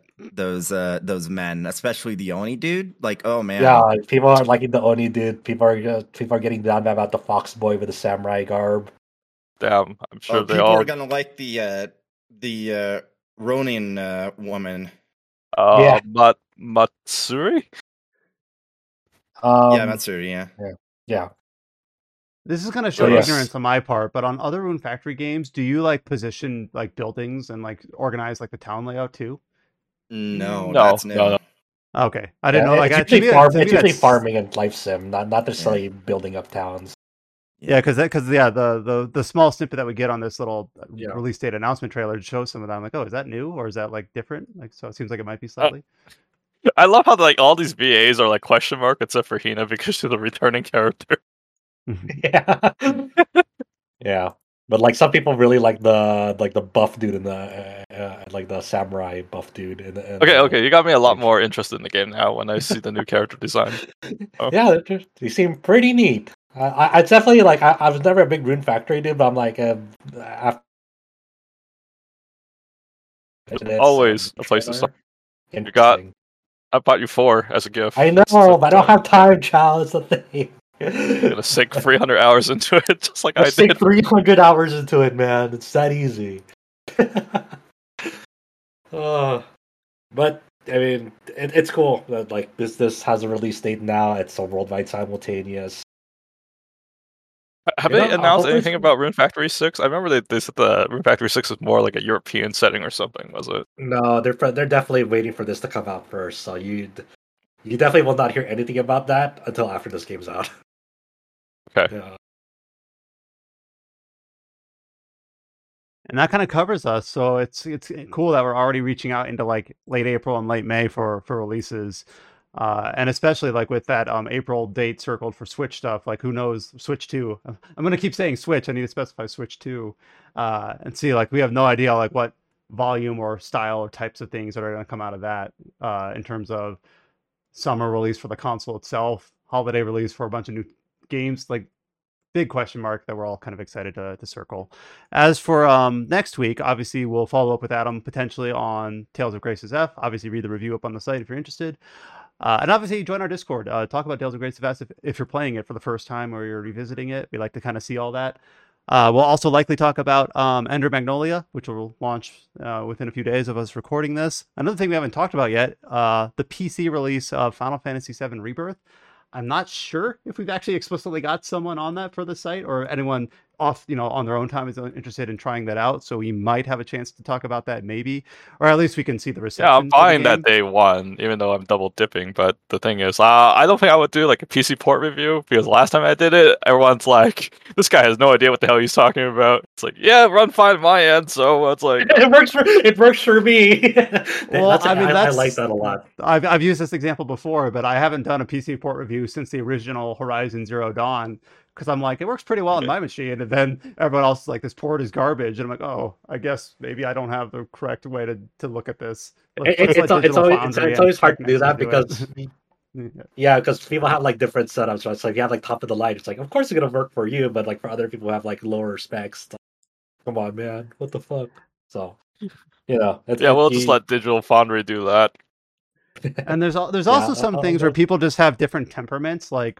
men, especially the Oni dude. Like, oh man, Yeah, people are liking the Oni dude. People are getting down about the fox boy with the samurai garb. Damn, I'm sure they people all. are gonna like the Ronin woman. Yeah. Matsuri. Yeah, Matsuri. Yeah. yeah. This is going to show yes. ignorance on my part, but on other Rune Factory games, do you like position like buildings and like organize like the town layout too? No, No, that's new. no. Okay, I didn't know. Like, it's to me, usually, to me that's- farming and life sim, not necessarily building up towns. Yeah, because the small snippet that we get on this little Yeah. release date announcement trailer shows some of that. I'm like, oh, is that new or is that like different? Like, so it seems like it might be slightly. I love how like all these VAs are like question mark except for Hina because she's a returning character. Yeah, yeah. But like some people really like the buff dude and the like the samurai buff dude. Okay, you got me a lot more interested in the game now when I see the new character design. Oh. Yeah, they seem pretty neat. I definitely like. I was never a big Rune Factory dude, but I'm like, after Always a place to start. Interesting. I bought you 4 as a gift. I know, but I don't have time, child. It's the thing. I'm gonna sink 300 hours into it, just like I Let's take did. 300 hours into it, man. It's that easy. But I mean, it's cool that like this has a release date now. It's a worldwide simultaneous. Have You they know, announced hopefully- anything about Rune Factory 6? I remember they said the Rune Factory 6 is more like a European setting or something, was it? No, they're definitely waiting for this to come out first. So you definitely will not hear anything about that until after this game's out. Okay. Yeah. And that kind of covers us. So it's cool that we're already reaching out into like late April and late May for releases. And especially like with that April date circled for Switch stuff, like who knows, Switch 2. I'm going to keep saying Switch. I need to specify Switch 2 and see, like, we have no idea like what volume or style or types of things that are going to come out of that in terms of summer release for the console itself, holiday release for a bunch of new games, like big question mark that we're all kind of excited to circle. As for next week, obviously we'll follow up with Adam potentially on Tales of Graces F. Obviously read the review up on the site if you're interested. And obviously join our Discord. Talk about Tales of Graces F if you're playing it for the first time or you're revisiting it. We like to kind of see all that. We'll also likely talk about Ender Magnolia, which will launch within a few days of us recording this. Another thing we haven't talked about yet, the PC release of Final Fantasy VII Rebirth. I'm not sure if we've actually explicitly got someone on that for the site or anyone off, on their own time is interested in trying that out. So we might have a chance to talk about that maybe, or at least we can see the reception. Yeah, I'm buying that day one, even though I'm double dipping. But the thing is, I don't think I would do like a PC port review because last time I did it, everyone's like, "This guy has no idea what the hell he's talking about." It's like, yeah, run fine at my end. So it's like, it works for me. Well, I like that a lot. I've used this example before, but I haven't done a PC port review since the original Horizon Zero Dawn. Because I'm like, it works pretty well on my machine, and then everyone else is like, this port is garbage, and I'm like, oh, I guess maybe I don't have the correct way to look at this. It's always hard to do that because because people have like different setups. So it's like you have like top of the line. It's like, of course it's gonna work for you, but like for other people who have like lower specs. Come on, man, what the fuck? So we'll just let Digital Foundry do that. And there's also some things where people just have different temperaments, like.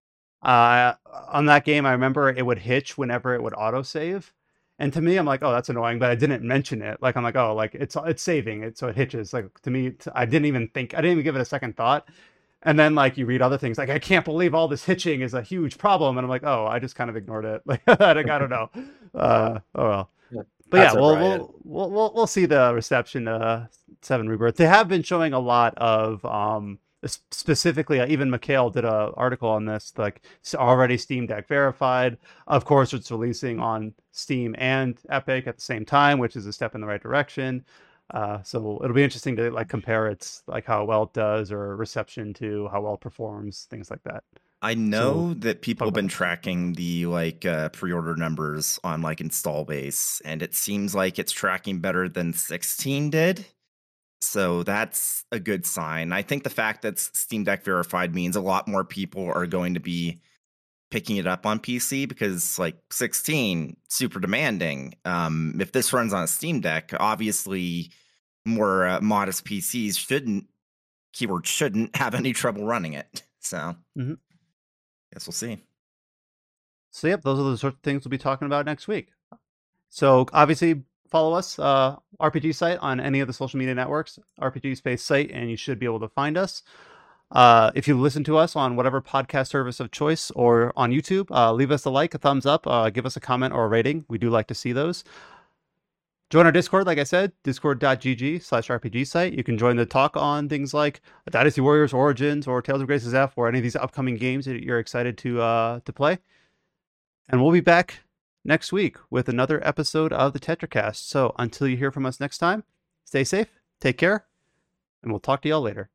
On that game, I remember it would hitch whenever it would autosave. And to me, I'm like, oh, that's annoying, but I didn't mention it. Like, I'm like, oh, like it's saving it, so it hitches. Like, to me, I didn't even give it a second thought. And then like you read other things like I can't believe all this hitching is a huge problem, and I'm like, oh, I just kind of ignored it. Like I don't know. Oh well. But That's yeah, all right. we'll see the reception to Seven Rebirth. They have been showing a lot of specifically even Mikhail did a article on this, like it's already Steam Deck verified. Of course, it's releasing on Steam and Epic at the same time, which is a step in the right direction. So it'll be interesting to like compare its like how well it does or reception to how well it performs, things like that. I know So that people talk have been about that. tracking the like pre-order numbers on like install base, and it seems like it's tracking better than 16 did. So that's a good sign. I think the fact that Steam Deck verified means a lot more people are going to be picking it up on PC because like 16 super demanding. If this runs on a Steam Deck, obviously more modest PCs shouldn't have any trouble running it. So Mhm. guess we'll see. So yep, those are the sort of things we'll be talking about next week. So obviously follow us, RPG site on any of the social media networks, RPG Space site, and you should be able to find us. If you listen to us on whatever podcast service of choice or on YouTube, leave us a like, a thumbs up, give us a comment or a rating. We do like to see those. Join our Discord, like I said, discord.gg/RPG site. You can join the talk on things like Dynasty Warriors Origins or Tales of Grace's F or any of these upcoming games that you're excited to play. And we'll be back next week with another episode of the TetraCast. So until you hear from us next time, stay safe, take care, and we'll talk to y'all later.